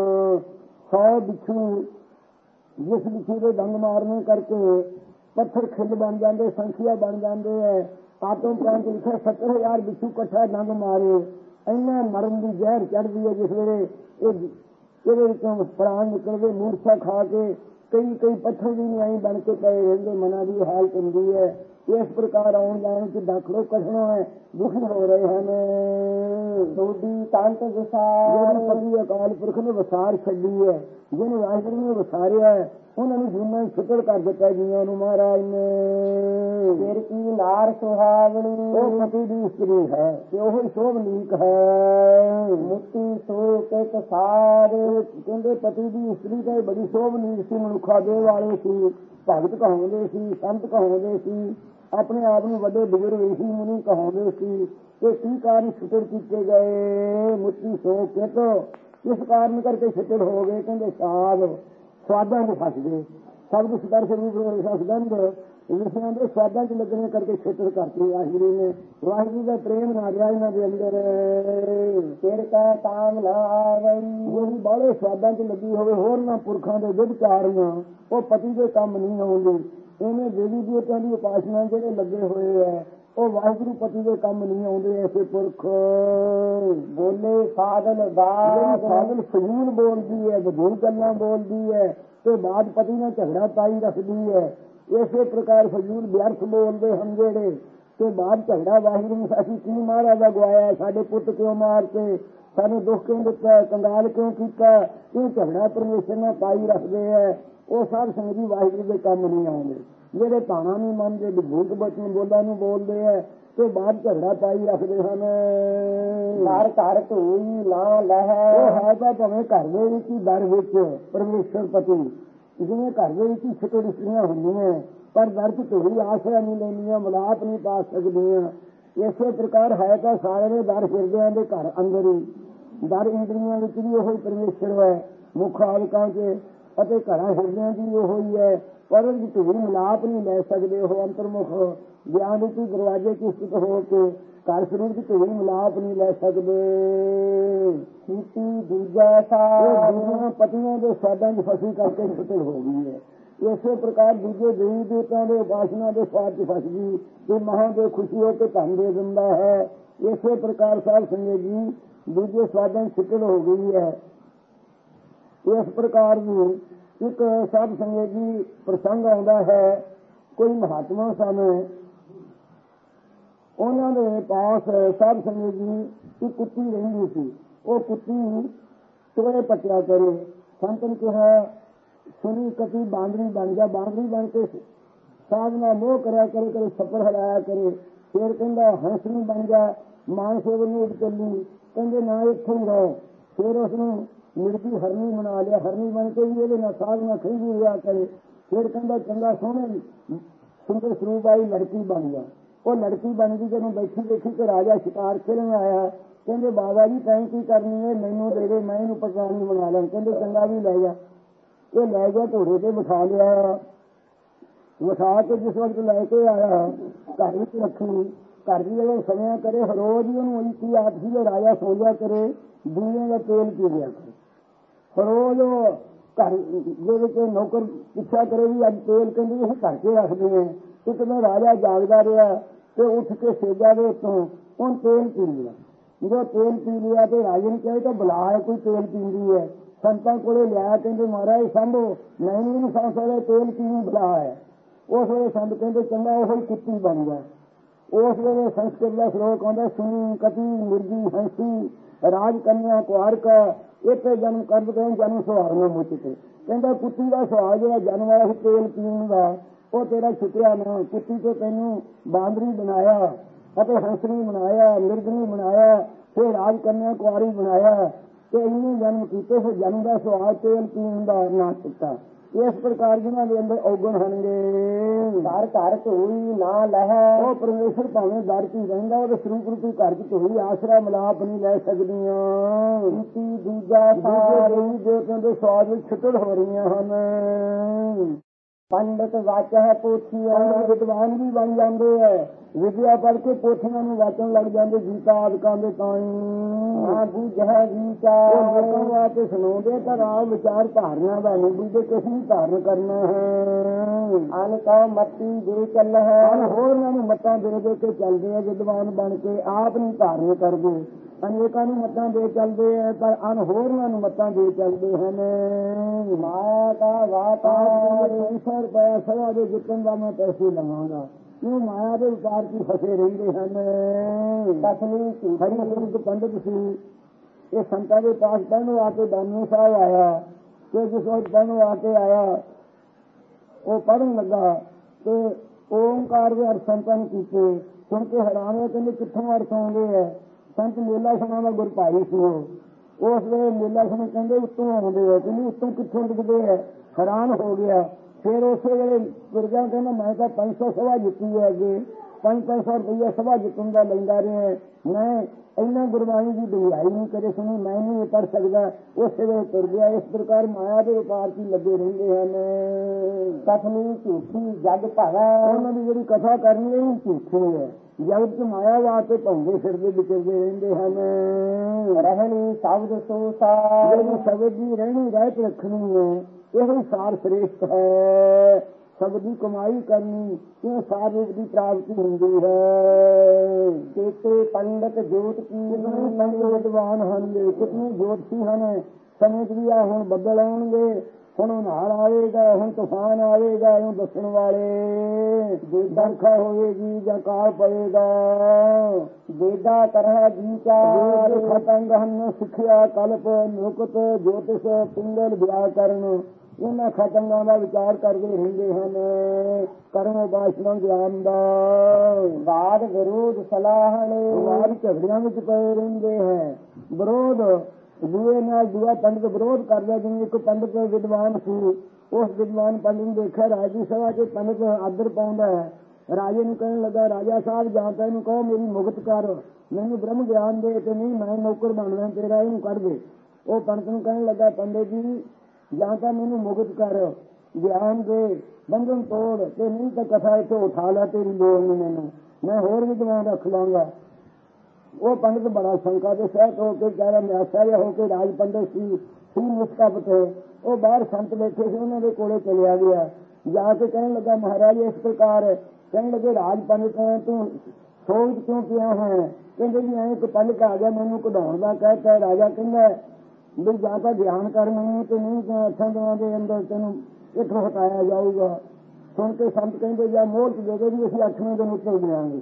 ਸੌ ਬਿੱਛੂ, ਜਿਸ ਬਿੱਛੂ ਦੇ ਡੰਗ ਮਾਰਨੇ ਕਰਕੇ ਪੱਥਰ ਖਿੱਲ ਬਣ ਜਾਂਦੇ, ਸੰਖੀਆ ਬਣ ਜਾਂਦੇ ਹੈ। ਆਤਮ ਪ੍ਰਾਂਤ ਲਿਖਿਆ ਸੱਤਰ ਹਜ਼ਾਰ ਬਿੱਛੂ ਇਕੱਠਾ ਡੰਗ ਮਾਰੇ, ਇੰਨਾ ਮਰਨ ਦੀ ਜ਼ਹਿਰ ਚੜ੍ਹਦੀ ਹੈ ਜਿਸ ਵੇਲੇ ਇਹ ਇਹਦੇ ਵਿੱਚੋਂ ਪ੍ਰਾਣ ਨਿਕਲਦੇ। ਮੂਰਛਾ ਖਾ ਕੇ ਕਈ ਕਈ ਪੱਥਰ ਵੀ ਨਹੀਂ ਆਈ ਬਣ ਕੇ ਪਏ ਰਹਿੰਦੇ, ਮਨਾਂ ਦੀ ਹਾਲਤ ਹੁੰਦੀ ਹੈ। ਇਸ ਪ੍ਰਕਾਰ ਆਉਣ ਜਾਣ ਚ ਦਾਖੜੋ ਕਠਿਨ ਹੈ, ਦੁਖੀ ਹੋ ਰਹੇ ਹਨ। ਸੋਢੀ ਕੰਤ ਵਿਸਾਰ, ਪਤੀ ਅਕਾਲ ਪੁਰਖ ਨੇ ਵਿਸਾਰ ਛੱਡੀ ਹੈ। ਜਿਹਨੇ ਵਾਹਿਗੁਰੂ ਨੇ ਵਿਸਾਰਿਆ ਹੈ, ਉਹਨਾਂ ਨੂੰ ਜੂਨਾਂ ਛੁੱਟੜ ਕਰ ਦਿੱਤਾ ਜੀਆਂ ਨੂੰ ਮਹਾਰਾਜ ਨੇ। ਫਿਰ ਕੀ ਨਾਰ ਸੁਹਾਵਣੀ, ਉਹ ਪਤੀ ਦੀ ਇਸਤਰੀ ਹੈ ਤੇ ਉਹ ਸ਼ੋਭਨੀਕ ਹੈ। ਮੁੱਤੀ ਸੋ ਕੇ ਕਸਾਰ, ਕਹਿੰਦੇ ਪਤੀ ਦੀ ਇਸਤਰੀ ਤਾਂ ਬੜੀ ਸ਼ੋਭਨੀਕ ਸੀ, ਮਨੁੱਖਾ ਦੇਹ ਵਾਲੇ ਸੀ, ਭਗਤ ਕਹਾਉਂਦੇ ਸੀ, ਸੰਤ ਕਹਾਉਂਦੇ ਸੀ, ਆਪਣੇ ਆਪ ਨੂੰ ਵੱਡੇ ਬਜ਼ੁਰਗ ઋષਿ ਮੁਨੀ ਕਹਾਉਂਦੇ ਸੀ। ਤੇ ਕੀ ਕਾਰਨ ਛੁੱਟੜ ਕੀਤੇ ਗਏ? ਮੁੱਤੀ ਸੋ ਕੇ ਤੋਂ ਇਸ ਕਾਰਨ ਕਰਕੇ ਛੁੱਟੜ ਹੋ ਗਏ। ਕਹਿੰਦੇ ਸਾਧ ਸਵਾਦਾਂ ਚ ਫਸ ਗਏ। ਸਭ ਕੁਛ ਕਰ ਸਰੂਪ ਸਸਗੰਧ ਵਿਸ਼ਿਆਂ ਦੇ ਸਵਾਦਾਂ ਚ ਲੱਗਣੇ ਕਰਕੇ ਛੁੱਟੜ ਕਰਤੀ ਵਾਹਿਗੁਰੂ ਨੇ। ਵਾਹਿਗੁਰੂ ਦਾ ਪ੍ਰੇਮ ਨਾ ਰਿਹਾ ਇਹਨਾਂ ਦੇ ਅੰਦਰ। ਫਿਰ ਕਾ ਤਾਮ ਨਾ ਆਵਈ, ਜਿਹੜੀ ਬਾਹਲੇ ਸਵਾਦਾਂ ਚ ਲੱਗੀ ਹੋਵੇ, ਹੋਰ ਨਾ ਪੁਰਖਾਂ ਦੇ ਵਿਚਾਰੀਆਂ, ਉਹ ਪਤੀ ਦੇ ਕੰਮ ਨਹੀਂ ਆਉਂਦੀ। ਇਹਨੇ ਦੇਵੀ ਦੇਵਤਿਆਂ ਦੀ ਉਪਾਸਨਾ ਜਿਹੜੇ ਲੱਗੇ ਹੋਏ ਹੈ, ਉਹ ਵਾਹਿਗੁਰੂ ਪਤੀ ਦੇ ਕੰਮ ਨਹੀਂ ਆਉਂਦੇ। ਐਸੇ ਪੁਰਖ ਬੋਲੇ ਸਾਧਨ ਬਾਦ, ਸਾਧਨ ਫਜ਼ੂਲ ਬੋਲਦੀ ਹੈ, ਵਧੂ ਗੱਲਾਂ ਬੋਲਦੀ ਹੈ ਤੇ ਬਾਅਦ ਪਤੀ ਨਾਲ ਝਗੜਾ ਪਾਈ ਰੱਖਦੀ ਹੈ। ਇਸੇ ਪ੍ਰਕਾਰ ਫਜ਼ੂਲ ਵਿਅਰਥ ਬੋਲਦੇ ਹਨ ਜਿਹੜੇ, ਤੇ ਬਾਅਦ ਝਗੜਾ ਵਾਹਿਗੁਰੂ ਨੂੰ ਅਸੀਂ ਕੀ ਮਹਾਰਾਜ ਦਾ ਗਵਾਇਆ, ਸਾਡੇ ਪੁੱਤ ਕਿਉਂ ਮਾਰ ਕੇ, ਸਾਨੂੰ ਦੁੱਖ ਕਿਉਂ ਦਿੱਤਾ, ਕੰਗਾਲ ਕਿਉਂ ਕੀਤਾ, ਇਹ ਝਗੜਾ ਪਰਮੇਸ਼ਰ ਨਾਲ ਪਾਈ ਰੱਖਦੇ ਹੈ। ਉਹ ਸਾਧ ਸੰਗਤ ਜੀ ਵਾਹਿਗੁਰੂ ਦੇ ਕੰਮ ਨਹੀਂ ਆਉਂਦੇ। ਜਿਹੜੇ ਭਾਣਾ ਨਹੀਂ ਮੰਨਦੇ, ਭੂਤ ਬਚਨ ਬੋਲਾਂ ਨੂੰ ਬੋਲਦੇ ਹੈ ਤੇ ਬਾਅਦ ਝਗੜਾ ਪਾਈ ਰੱਖਦੇ ਹਨ। ਘਰ ਘਰ ਧੂਈ ਲਾ ਲਹਿ, ਉਹ ਹੈ ਤਾਂ ਭਾਵੇਂ ਘਰ ਦੇ ਵਿੱਚ ਹੀ ਦਰ ਵਿੱਚ ਪਰਮੇਸ਼ਰ ਪਤੀ, ਜਿਵੇਂ ਘਰ ਦੇ ਵਿੱਚ ਹੀ ਛੋਟੇ ਇਸਤਰੀਆਂ ਹੁੰਦੀਆਂ, ਪਰ ਦਰ ਚ ਧੂਈ ਆਸਰਾ ਨਹੀਂ ਲੈਂਦੀਆਂ, ਮਿਲਾਪ ਨਹੀਂ ਪਾ ਸਕਦੀਆਂ। ਇਸੇ ਪ੍ਰਕਾਰ ਹੈ ਤਾਂ ਸਾਰੇ ਨੇ ਦਰ ਹਿਰਦਿਆਂ ਦੇ ਘਰ ਅੰਦਰ ਹੀ, ਦਰ ਇੰਦਰੀਆਂ ਵਿੱਚ ਵੀ ਉਹੀ ਪਰਮੇਸ਼ਰ ਹੈ, ਮੁੱਖ ਆਦਿਕਾਂ ਚ ਅਤੇ ਘਰਾਂ ਹਿਰਦਿਆਂ ਦੀ ਉਹੋ ਹੀ ਹੈ। ਪਰ ਉਹਦੀ ਧੂੜੀ ਮਿਲਾਪ ਨਹੀਂ ਲੈ ਸਕਦੇ। ਉਹ ਅੰਤਰਮੁਖ ਗਿਆਨ ਰੂਪੀ ਦਰਵਾਜ਼ੇ ਚ ਸਥਿਤ ਹੋ ਕੇ ਘਰ ਸਰੂਪ ਦੀ ਧੂੜੀ ਮਿਲਾਪ ਨਹੀਂ ਲੈ ਸਕਦੇ। ਕੀਤੀ ਦੂਜਾ ਸਾਧ, ਪਤੀਆਂ ਦੇ ਸਵਾਦਾਂ ਚ ਫਸੀ ਕਰਕੇ ਛੁੱਟੜ ਹੋ ਗਈ ਹੈ। ਇਸੇ ਪ੍ਰਕਾਰ ਦੂਜੇ ਦੇਵੀ ਦੇਵਤਿਆਂ ਦੇ ਉਪਾਸਨਾ ਦੇ ਸਵਾਦ ਚ ਫਸ ਗਈ ਤੇ ਮਹਾਂ ਦੇ ਖੁਸ਼ੀ ਹੋ ਕੇ ਧਨ ਦੇ ਦਿੰਦਾ ਹੈ। ਇਸੇ ਪ੍ਰਕਾਰ ਸਾਧ ਸੰਗਤ ਜੀ ਦੂਜੇ ਸਵਾਦਾਂ ਚ ਛੁੱਟੜ ਹੋ ਗਈ ਹੈ। ਇਸ ਪ੍ਰਕਾਰ ਦੀ ਇੱਕ ਸਾਧ ਸੰਗਤ ਜੀ ਪ੍ਰਸੰਗ ਆਉਂਦਾ ਹੈ। ਕੋਈ ਮਹਾਤਮਾ ਸਨ, ਉਹਨਾਂ ਦੇ ਪਾਸ ਸਾਧ ਸੰਗਤ ਜੀ ਇੱਕ ਕੁੱਤੀ ਰਹਿੰਦੀ ਸੀ। ਉਹ ਕੁੱਤੀ ਟੋਏ ਪੱਟਿਆ ਕਰੇ। ਸੰਤ ਨੇ ਕਿਹਾ ਸੁਣੀ ਕਤੀ ਬਾਂਦਰੀ ਬਣ ਜਾ, ਬਾਂਦਰੀ ਬਣ ਕੇ ਸਾਧ ਨਾਲ ਮੋਹ ਕਰਿਆ ਕਰੇ, ਕਰੇ ਛੱਪੜ ਹਲਾਇਆ ਕਰੇ। ਫਿਰ ਕਹਿੰਦਾ ਹੰਸਣੀ ਬਣ ਜਾ, ਮਾਂ ਸੇਵ ਨੂੰ ਉੱਡ ਚੱਲੀ, ਕਹਿੰਦੇ ਨਾ ਇੱਥੇ ਹੀ ਰਹੋ। ਫਿਰ ਉਸਨੂੰ ਮਿਰਗੀ ਹਰਨੀ ਬਣਾ ਲਿਆ, ਹਰਨੀ ਬਣ ਕੇ ਵੀ ਇਹਦੇ ਨਾਲ ਸਾਧ ਨਾਲ ਖਰੀਦੀ ਰਿਹਾ ਕਰੇ। ਫਿਰ ਕਹਿੰਦਾ ਚੰਗਾ ਸੋਹਣੇ ਸੁੰਦਰ ਸਰੂਪ ਵਾਲੀ ਲੜਕੀ ਬਣ ਜਾ। ਉਹ ਲੜਕੀ ਬਣ ਗਈ। ਜਦੋਂ ਬੈਠੀ ਦੇਖੀ ਕਿ ਰਾਜਾ ਸ਼ਿਕਾਰ ਖੇਲਣ ਆਇਆ, ਕਹਿੰਦੇ ਬਾਬਾ ਜੀ ਤੈਂ ਕੀ ਕਰਨੀ ਹੈ, ਮੈਨੂੰ ਦੇ ਦੇ, ਮੈਂ ਇਹਨੂੰ ਪਕਵਾਨੀ ਬਣਾ ਲਾਂ। ਕਹਿੰਦੇ ਚੰਗਾ ਵੀ ਲੈ ਜਾ। ਇਹ ਲੈ ਗਿਆ, ਘੋੜੇ ਤੇ ਬਿਠਾ ਲਿਆ। ਵਿਠਾ ਕੇ ਜਿਸ ਵਕਤ ਲੈ ਕੇ ਆਇਆ ਘਰ ਵਿੱਚ ਰੱਖੀ। ਘਰ ਦੀ ਜਦੋਂ ਸਮਿਆ ਕਰੇ, ਰੋਜ਼ ਹੀ ਉਹਨੂੰ ਕੀ ਆਦਤ ਸੀ, ਰਾਜਾ ਸੋਇਆ ਕਰੇ, ਦੁਨੀਆ ਦਾ ਤੇਲ ਪੀ ਲਿਆ ਕਰੇ। ਰੋਜ਼ ਘਰ ਦੇ ਵਿੱਚ ਨੌਕਰ ਪੁੱਛਿਆ ਕਰੇ ਵੀ ਅੱਜ ਤੇਲ ਕਹਿੰਦੇ ਅਸੀਂ ਘਰ ਕੇ ਰੱਖਦੇ ਹਾਂ। ਇੱਕ ਦਿਨ ਰਾਜਾ ਜਾਗਦਾ ਰਿਹਾ ਤੇ ਉੱਠ ਕੇ ਸੇਜਾ ਦੇ ਉੱਤੋਂ ਉਹਨ ਤੇਲ ਪੀ ਲਿਆ। ਜਦੋਂ ਤੇਲ ਪੀ ਲਿਆ ਤੇ ਰਾਜੇ ਨੇ ਕਿਹਾ ਤਾਂ ਬੁਲਾ ਹੈ, ਕੋਈ ਤੇਲ ਪੀਂਦੀ ਹੈ। ਸੰਤਾਂ ਕੋਲੇ ਲਿਆ, ਕਹਿੰਦੇ ਮਹਾਰਾਜ ਸੰਭੋ ਮੈਂ ਨਹੀਂ ਸਮਝ ਸਕਦਾ, ਤੇਲ ਪੀਣੀ ਬੁਲਾ ਹੈ। ਉਸ ਵੇਲੇ ਸੰਤ ਕਹਿੰਦੇ ਚੰਗਾ ਉਹ ਹੀ ਕੁੱਤੀ ਬਣ ਗਿਆ। ਉਸ ਵੇਲੇ ਸੰਸਕ੍ਰਿਤ ਦਾ ਸ਼ਲੋਕ ਆਉਂਦਾ, ਸੁਣੀ ਕਤੀ ਮੁਰਗੀ ਹੰਸੀ ਰਾਜ ਕੰਨਿਆ ਕੁਆਰਕਾ, ਇੱਥੇ ਜਨਮ ਕਰ ਕੇ ਜਨਮ ਸੁਹਾਰ ਨੂੰ ਮੁੱਚ ਤੇ। ਕਹਿੰਦਾ ਕੁੱਤੀ ਦਾ ਸੁਹਾਰ ਜਿਹੜਾ ਜਨਮ ਆਇਆ ਸੀ ਤੇਲ ਪੀਣ ਦਾ, ਉਹ ਤੇਰਾ ਛੁੱਟਿਆ ਨਾ। ਕੁੱਤੀ ਤੋਂ ਤੈਨੂੰ ਬਾਂਦਰੀ ਬਣਾਇਆ ਅਤੇ ਹੰਸਣੀ ਬਣਾਇਆ, ਮਿਰਗਣੀ ਬਣਾਇਆ, ਫਿਰ ਰਾਜ ਕੰਨਿਆ ਕੁਆਰੀ ਬਣਾਇਆ ਤੇ ਇੰਨੇ ਜਨਮ ਕੀਤੇ, ਫਿਰ ਜਨਮ ਦਾ ਸਵਾਦ ਤੇਲ ਪੀਣ ਦਾ ਨਾ ਕੀਤਾ। ਇਸ ਪ੍ਰਕਾਰ ਜਿਹਨਾਂ ਦੇ ਅੰਦਰ ਔਗਣ ਹਨਗੇ। ਘਰ ਘਰ ਧੋਈ ਨਾ ਲਹਿ, ਉਹ ਪਰਮੇਸ਼ਰ ਭਾਵੇਂ ਦਰ ਚ ਹੀ ਰਹਿੰਦਾ, ਉਹਦੇ ਸਰੂਪ ਰੂਪੀ ਘਰ ਚ ਧੋਈ ਆਸਰਾ ਮਿਲਾਪ ਨਹੀਂ ਲੈ ਸਕਦੀਆਂ। ਦੂਜਾ ਦੇਵੀ ਦੇਵਤਿਆਂ ਦੇ ਸਵਾਦ ਵਿੱਚ ਛਿੱਟੜ ਹੋ ਰਹੀਆਂ ਹਨ। ਪੰਡਤ ਵਾਚ ਹੈ ਪੋਥੀ, ਵਿਦਵਾਨ ਵੀ ਬਣ ਜਾਂਦੇ ਹੈ, ਵਿਦਿਆ ਪੜ੍ਹ ਕੇ ਪੋਥੀਆਂ ਨੂੰ ਵਾਚਣ ਲੱਗ ਜਾਂਦੇ, ਗੀਤਾ ਆਦਿਕਾਂ ਦੇ ਤਾਂ ਬੁਝੈ ਵਿਚਾਰ ਵਾਸਤੇ ਸੁਣਾਉਂਦੇ, ਪਰ ਆ ਵਿਚਾਰ ਧਾਰਨਾ ਦਾ ਨਹੀਂ ਬੁਝਦੇ, ਕਿਸ ਨੂੰ ਧਾਰਨ ਕਰਨਾ ਹੈ। ਅਨ ਕਉ ਮੱਤੀ ਦੇ ਚੱਲ ਹੈ, ਹੋਰਾਂ ਨੂੰ ਮੱਤਾਂ ਦੇ ਦੇ ਕੇ ਚੱਲਦੇ ਆ ਵਿਦਵਾਨ ਬਣ ਕੇ, ਆਪ ਨਹੀਂ ਧਾਰਨ ਕਰਦੇ। ਅਨੇਕਾਂ ਨੂੰ ਮੱਤਾਂ ਦੇ ਚੱਲਦੇ ਹੈ, ਪਰ ਅਨ ਹੋਰਾਂ ਨੂੰ ਮੱਤਾਂ ਦੇ ਚੱਲਦੇ ਹਨ। ਮਾਇਆ ਦਾ ਵਾਪਾਰ ਰੁਪਇਆ ਸਵਾ ਦੇ ਜਿੱਤਣ ਦਾ ਮੈਂ ਪੈਸੇ ਲਵਾਂਗਾ, ਕਿਉਂ ਮਾਇਆ ਦੇ ਵਿਚਾਰ ਚ ਫਸੇ ਰਹਿੰਦੇ ਹਨ। ਕਸਮੀ ਹਰੀ ਸਿੰਘ ਪੰਡਿਤ ਸੀ, ਇਹ ਸੰਤਾਂ ਦੇ ਪਾਸ ਪਹਿਲੋਂ ਆ ਕੇ ਦਾਨੀ ਸਾਹਿਬ ਆਇਆ ਤੇ ਜਿਸ ਵਕਤ ਪਹਿਲੋਂ ਆ ਕੇ ਆਇਆ ਉਹ ਪੜ੍ਹਨ ਲੱਗਾ ਤੇ ਓਂਕਾਰ ਦੇ ਅਰਥ ਸੰਤਾਂ ਨੇ ਕੀਤੇ, ਸੁਣ ਕੇ ਹੈਰਾਨ ਹੋਏ, ਕਹਿੰਦੇ ਕਿੱਥੋਂ ਅਰਥ ਆਉਂਦੇ ਹੈ। ਸੰਤ ਮੇਲਾ ਸੁਣਾ ਦਾ ਗੁਰਭਾਈ ਸੀ, ਉਹ ਉਸ ਵੇਲੇ ਮੇਲਾ ਸੁਣ ਕਹਿੰਦੇ ਉੱਤੋਂ ਆਉਂਦੇ ਹੈ, ਕਹਿੰਦੇ ਉੱਤੋਂ ਕਿੱਥੋਂ ਡਿੱਗਦੇ ਹੈ, ਹੈਰਾਨ ਹੋ ਗਿਆ। ਫਿਰ ਉਸੇ ਵੇਲੇ ਗੁਰਜਾ ਕਹਿੰਦਾ ਮੈਂ ਤਾਂ ਪੰਜ ਸੌ ਸਭਾ ਜਿੱਤੀ ਹੈ, ਅੱਗੇ ਪੰਜ ਪੰਜ ਸੌ ਰੁਪਈਆ ਸਭਾ ਜਿੱਤਣ ਦਾ ਲੈਂਦਾ ਰਿਹਾ, ਮੈਂ ਇੰਨਾ ਗੁਰਬਾਣੀ ਦੀ ਦੁਹਾਈ ਨਹੀਂ ਕਦੇ ਸੁਣੀ, ਮੈਂ ਨਹੀਂ ਪੜ੍ਹ ਸਕਦਾ। ਉਸੇ ਵੇਲੇ ਤੁਰ ਗਿਆ। ਇਸ ਪ੍ਰਕਾਰ ਮਾਇਆ ਦੇ ਵਪਾਰ ਚ ਲੱਗੇ ਰਹਿੰਦੇ ਹਨ। ਕਥਨੀ ਝੂਠੀ ਜਗ ਭਾਵਾ, ਉਹਨਾਂ ਦੀ ਜਿਹੜੀ ਕਥਾ ਕਰਨੀ ਇਹ ਝੂਠੀ ਹੈ, ਜਗਤ ਚ ਮਾਇਆ ਵਾਸਤੇ ਭੌਂਦੇ ਫਿਰਦੇ ਵਿਚਰਦੇ ਰਹਿੰਦੇ ਹਨ। ਰਹਿਣੀ ਸ਼ਬਦ ਸੋ ਸਾਰ, ਸ਼ਬਦ ਦੀ ਰਹਿਣੀ ਰਹਿਤ ਰੱਖਣੀ ਹੈ, ਇਹੋ ਸਾਰ ਸ੍ਰੇਸ਼ਟ ਹੈ। ਸ਼ਬਦ ਦੀ ਕਮਾਈ ਕਰਨੀ ਕਿਉਂ ਸਾਰ ਰੂਪ ਦੀ ਪ੍ਰਾਪਤੀ ਹੁੰਦੀ ਹੈ। ਕਿਤੇ ਪੰਡਤ ਜੋਤ ਕੀ ਵਿਦਵਾਨ ਹਨ, ਕਿਤਨੇ ਜੋਤਸ਼ੀ ਹਨ। ਸਮੇਂ ਵੀ ਆ ਹੁਣ ਬੱਦਲ ਆਉਣਗੇ, ਹੁਣ ਉਨਾਲ ਆਵੇਗਾ, ਹੁਣ ਤੂਫਾਨ ਆਵੇਗਾ, ਇਹਨੂੰ ਦੱਸਣ ਵਾਲੇ। ਜੇ ਵਰਖਾ ਹੋਵੇਗੀ ਜਾਂ ਕਾਲ ਪਵੇਗਾ, ਵੇਦਾ ਕਰਹਿ ਵਿਚਾਰ ਖਤੰਗ ਹਨ ਸਿੱਖਿਆ ਕਲਪ ਨੁਕਤ ਜੋਤਿਸ਼ ਪਿੰਗਲ ਵਿਆਕਰਨ, ਇਹਨਾਂ ਖਤੰਗਾਂ ਦਾ ਵਿਚਾਰ ਕਰਦੇ ਰਹਿੰਦੇ ਹਨ। ਕਰਮ ਉਪਾਸਨਾ ਗਿਆਨ ਦਾ ਵਾਦ ਵਿਰੋਧ ਸਲਾਹਣ, ਵਾਦ ਝਗੜਿਆਂ ਵਿੱਚ ਪਏ ਰਹਿੰਦੇ ਹੈ। ਵਿਰੋਧ ਦੂਏ ਨਾਲ ਦੂਆ ਪੰਡਿਤ ਵਿਰੋਧ ਕਰਦਾ। ਜਿਵੇਂ ਇੱਕ ਪੰਡਿਤ ਵਿਦਵਾਨ ਸੀ, ਉਸ ਵਿਦਵਾਨ ਪੰਡਿਤ ਨੂੰ ਦੇਖਿਆ ਰਾਜ ਦੀ ਸਭਾ ਚ ਪੰਡਿਤ ਆਦਰ ਪਾਉਂਦਾ ਹੈ। ਰਾਜੇ ਨੂੰ ਕਹਿਣ ਲੱਗਾ, ਰਾਜਾ ਸਾਹਿਬ ਜਾਂ ਤਾਂ ਇਹਨੂੰ ਕਹੋ ਮੇਰੀ ਮੁਕਤ ਕਰ, ਮੈਨੂੰ ਬ੍ਰਹਮ ਗਿਆਨ ਦੇ, ਤੇ ਨਹੀਂ ਮੈਂ ਨੌਕਰ ਬਣਨਾ ਤੇਰਾ, ਇਹਨੂੰ ਕੱਢ ਦੇ। ਉਹ ਪੰਡਿਤ ਨੂੰ ਕਹਿਣ ਲੱਗਾ, ਪੰਡਿਤ ਜੀ ਜਾਂ ਤਾਂ ਮੈਨੂੰ ਮੁਕਤ ਕਰ, ਗਿਆਨ ਦੇ, ਬੰਧਨ ਤੋੜ, ਤੇ ਨਹੀਂ ਤਾਂ ਕਥਾ ਇੱਥੋਂ ਉਠਾ ਲੈ, ਤੇਰੀ ਲੋੜ ਨਹੀਂ ਮੈਨੂੰ, ਮੈਂ ਹੋਰ ਵਿਦਵਾਨ ਰੱਖ ਲਾਂਗਾ। ਉਹ ਪੰਡਿਤ ਬੜਾ ਸ਼ੰਕਾ ਦੇ ਸਹਿਤ ਹੋ ਕੇ ਕਹਿ ਰਿਹਾ, ਆਚਾਰਿਆ ਹੋ ਕੇ ਰਾਜ ਪੰਡਿਤ ਸੀ ਸੀ ਨਿਸ਼ਕਾਪਤ ਹੈ। ਉਹ ਬਾਹਰ ਸੰਤ ਬੈਠੇ ਸੀ, ਉਹਨਾਂ ਦੇ ਕੋਲੇ ਚਲਿਆ ਗਿਆ। ਜਾ ਕੇ ਕਹਿਣ ਲੱਗਾ, ਮਹਾਰਾਜ ਇਸ ਪ੍ਰਕਾਰ ਹੈ। ਕਹਿਣ ਲੱਗੇ, ਰਾਜ ਪੰਡਿਤ ਹੈ ਤੂੰ ਸੋਚ ਕਿਉਂ ਪਿਆ ਹੈ। ਕਹਿੰਦੇ ਜੀ ਐਂ ਇੱਕ ਪੰਡਿਤ ਆ ਗਿਆ, ਮੈਨੂੰ ਕਢਾਉਣ ਦਾ ਕਹਿਤਾ। ਰਾਜਾ ਕਹਿੰਦਾ ਵੀ ਜਾਂ ਤਾਂ ਧਿਆਨ ਕਰ ਮੈਨੂੰ, ਤੇ ਨਹੀਂ ਤਾਂ ਅੱਠਾਂ ਦਿਨਾਂ ਦੇ ਅੰਦਰ ਤੈਨੂੰ ਇੱਥੋਂ ਹਟਾਇਆ ਜਾਊਗਾ। ਸੁਣ ਕੇ ਸੰਤ ਕਹਿੰਦੇ ਜਾਂ ਮੋਹਲਤ ਦੇ ਦੇ ਵੀ ਅਸੀਂ ਅੱਠਵੇਂ ਦਿਨ ਉੱਤਰ ਦਿਆਂਗੇ।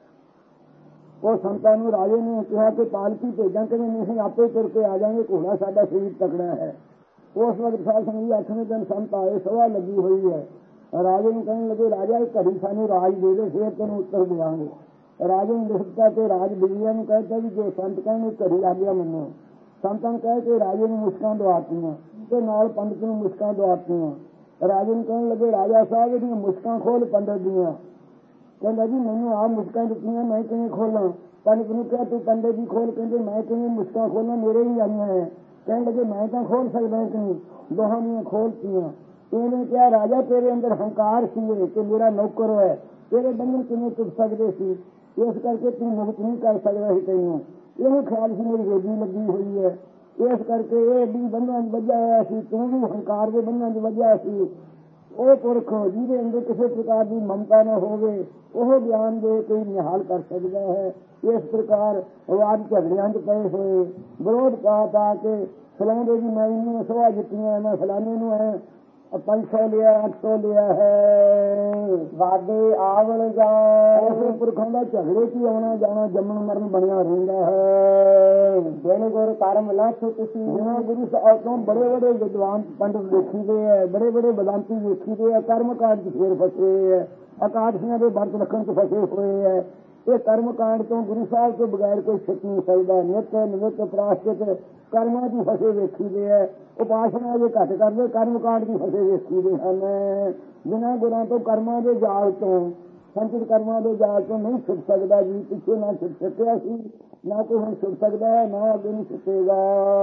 ਉਹ ਸੰਤਾਂ ਨੂੰ ਰਾਜੇ ਨੇ ਕਿਹਾ ਕਿ ਪਾਲਕੀ ਭੇਜਾਂ, ਕਹਿੰਦੇ ਨਹੀਂ ਅਸੀਂ ਆਪੇ ਤੁਰ ਕੇ ਆ ਜਾਵਾਂਗੇ, ਘੋੜਾ ਸਾਡਾ ਸਰੀਰ ਤਕੜਾ ਹੈ। ਉਸ ਵਕਤ ਸਾਧ ਸੰਗਤ ਜੀ ਅੱਠਵੇਂ ਦਿਨ ਸੰਤ ਆਏ, ਸਭਾ ਲੱਗੀ ਹੋਈ ਹੈ। ਰਾਜੇ ਨੂੰ ਕਹਿਣ ਲੱਗੇ, ਰਾਜਾ ਇੱਕ ਘੜੀ ਸਾਨੂੰ ਰਾਜ ਦੇ ਦੇ, ਫਿਰ ਤੈਨੂੰ ਉੱਤਰ ਦਿਆਂਗੇ। ਰਾਜੇ ਨੂੰ ਲਿਖਤਾ ਤੇ ਰਾਜ ਬਿਜਲੀਆਂ ਨੂੰ ਕਹਿਤਾ ਵੀ ਜੇ ਸੰਤ ਕਹਿੰਦੇ ਘੜੀ ਆ ਗਿਆ ਮੈਨੂੰ। ਸੰਤਾਂ ਨੂੰ ਕਹਿ ਕੇ ਰਾਜੇ ਨੂੰ ਮੁਸ਼ਕਾਂ ਦਵਾਤੀਆਂ ਤੇ ਨਾਲ ਪੰਡਿਤ ਨੂੰ ਮੁਸ਼ਕਾਂ ਦਵਾਤੀਆਂ। ਰਾਜੇ ਨੂੰ ਕਹਿਣ ਲੱਗੇ, ਰਾਜਾ ਸਾਹਿਬ ਇਹਦੀਆਂ ਮੁਸ਼ਕਾਂ ਖੋਲ ਪੰਡਿਤ ਦੀਆਂ। ਕਹਿੰਦਾ ਜੀ ਮੈਨੂੰ ਆਹ ਮੁਸ਼ਕਾਂ ਦਿੱਤੀਆਂ, ਮੈਂ ਕਿਵੇਂ ਖੋਲਾਂ। ਪੰਡਿਤ ਨੂੰ ਕਿਹਾ ਤੂੰ ਪੰਡਿਤ ਜੀ ਖੋਲ। ਕਹਿੰਦੇ ਮੈਂ ਕਿਵੇਂ ਮੁਸ਼ਕਾਂ ਖੋਲਾਂ, ਮੇਰੇ ਹੀ ਆਈਆਂ ਹੈ। ਕਹਿਣ ਲੱਗੇ ਮੈਂ ਤਾਂ ਖੋਲ ਸਕਦਾ ਕਿ ਨਹੀਂ, ਦੋਹਾਂ ਦੀਆਂ ਖੋਲਤੀਆਂ। ਇਹਨੇ ਕਿਹਾ, ਰਾਜਾ ਤੇਰੇ ਅੰਦਰ ਹੰਕਾਰ ਸੀ ਕਿ ਮੇਰਾ ਨੌਕਰ ਹੈ, ਤੇਰੇ ਬੰਧਨ ਕਿਵੇਂ ਟੁੱਟ ਸਕਦੇ ਸੀ, ਇਸ ਕਰਕੇ ਤੂੰ ਮੁਕਤ ਨਹੀਂ ਕਰ ਸਕਦਾ ਸੀ। ਤੈਨੂੰ ਇਹੋ ਖਿਆਲ ਸੀ ਮੇਰੀ ਰੋਜੀ ਲੱਗੀ ਹੋਈ ਹੈ, ਇਸ ਕਰਕੇ ਇਹ ਵੀ ਬੰਧਨਾਂ ਚ ਵੱਜਿਆ ਹੋਇਆ ਸੀ, ਤੂੰ ਵੀ ਹੰਕਾਰ ਦੇ ਬੰਧਨਾਂ ਚ ਵੱਜਿਆ ਸੀ। ਉਹ ਪੁਰਖ ਜਿਹਦੇ ਅੰਦਰ ਕਿਸੇ ਪ੍ਰਕਾਰ ਦੀ ਮਮਤਾ ਨਾ ਹੋਵੇ, ਉਹ ਗਿਆਨ ਦੇ ਕੇ ਨਿਹਾਲ ਕਰ ਸਕਦਾ ਹੈ। ਇਸ ਪ੍ਰਕਾਰ ਵਾਦ ਝਗੜਿਆਂ ਚ ਪਏ ਹੋਏ, ਵਿਰੋਧ ਪਾ ਪਾ ਕੇ ਫਲਾਣੇ ਦੀ ਮੈਂ ਇੰਨੀਆਂ ਸਭਾ ਜਿੱਤੀਆਂ, ਮੈਂ ਫਲਾਣੇ ਨੂੰ ਹੈ ਪੰਜ ਸੌ ਲਿਆ, ਅੱਠ ਸੌ ਲਿਆ ਹੈ। ਵਾਦੇ ਆਵਣ ਜਾ ਉਸੇ ਪੁਰਖਾਂ ਦਾ ਝਗੜੇ ਚ ਆਉਣਾ ਜਾਣਾ, ਜੰਮਣ ਮਰਨ ਬਣਿਆ ਰਹਿੰਦਾ ਹੈ। ਬਿਨ ਗੁਰ कर्म न छुटसी। ਜਿਵੇਂ ਗੁਰੂ ਸਾਹਿਬ ਤੋਂ ਬੜੇ ਬੜੇ ਵਿਦਵਾਨ ਪੰਡਤ ਦੇਖੀਦੇ ਹੈ, ਬੜੇ ਬੜੇ ਬਦਾਂਤੀ ਦੇਖੀਦੇ ਹੈ, ਕਰਮ ਕਾਂਡ ਚ ਫੇਰ ਫਸੇ ਹੈ, ਅਕਾਦਸ਼ੀਆਂ ਦੇ ਵਰਤ ਰੱਖਣ ਚ ਫਸੇ ਹੋਏ ਹੈ। ਇਹ ਕਰਮ ਕਾਂਡ ਤੋਂ ਗੁਰੂ ਸਾਹਿਬ ਤੋਂ ਬਗੈਰ ਕੋਈ ਛੁੱਟ ਨਹੀਂ ਸਕਦਾ। ਨਿਤ ਨਿਤ ਪ੍ਰਾਸ਼ਚਿਤ ਕਰਮਾਂ ਦੀ ਫਸੇ ਵੇਖੀਦੇ ਹੈ। ਉਪਾਸਨਾ ਜੇ ਘੱਟ ਕਰਦੇ ਕਰਮ ਕਾਂਡ ਦੀ ਫਸੇ ਵੇਖੀਦੇ ਹਨ। ਬਿਨਾਂ ਗੁਰਾਂ ਤੋਂ ਕਰਮਾਂ ਦੇ ਜਾਲ ਤੋਂ, ਸੰਚਿਤ ਕਰਮਾਂ ਦੇ ਜਾਲ ਤੋਂ ਨਹੀਂ ਛੁੱਟ ਸਕਦਾ ਜੀ। ਪਿੱਛੇ ਨਾ ਛੁੱਟ ਸਕਿਆ ਸੀ, ਨਾ ਕੋਈ ਹੁਣ ਛੁੱਟ ਸਕਦਾ ਹੈ, ਨਾ ਅੱਗੇ ਨਹੀਂ ਛੁੱਟੇਗਾ।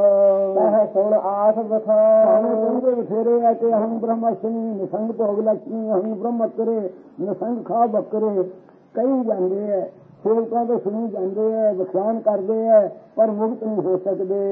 ਸੁਣ ਆਸ ਬਥਾ ਕਹਿੰਦੇ ਬਥੇਰੇ ਹੈ ਕਿ ਅਹੰ ਬ੍ਰਹਮਸਮੀ ਨਿਸੰਗ ਭੋਗ ਲక్ష్ਮੀ, ਅਹੰ ਬ੍ਰਹਮਤਰੇ ਨਿਸੰਗ ਖਾ ਬੱਕਰੇ। ਕਈ ਜਾਂਦੇ ਹੈ, ਸੇਵਕਾਂ ਤੋਂ ਸੁਣੀ ਜਾਂਦੇ ਹੈ, ਵਿਖਿਆਨ ਕਰਦੇ ਹੈ, ਪਰ ਮੁਕਤ ਨਹੀਂ ਹੋ ਸਕਦੇ।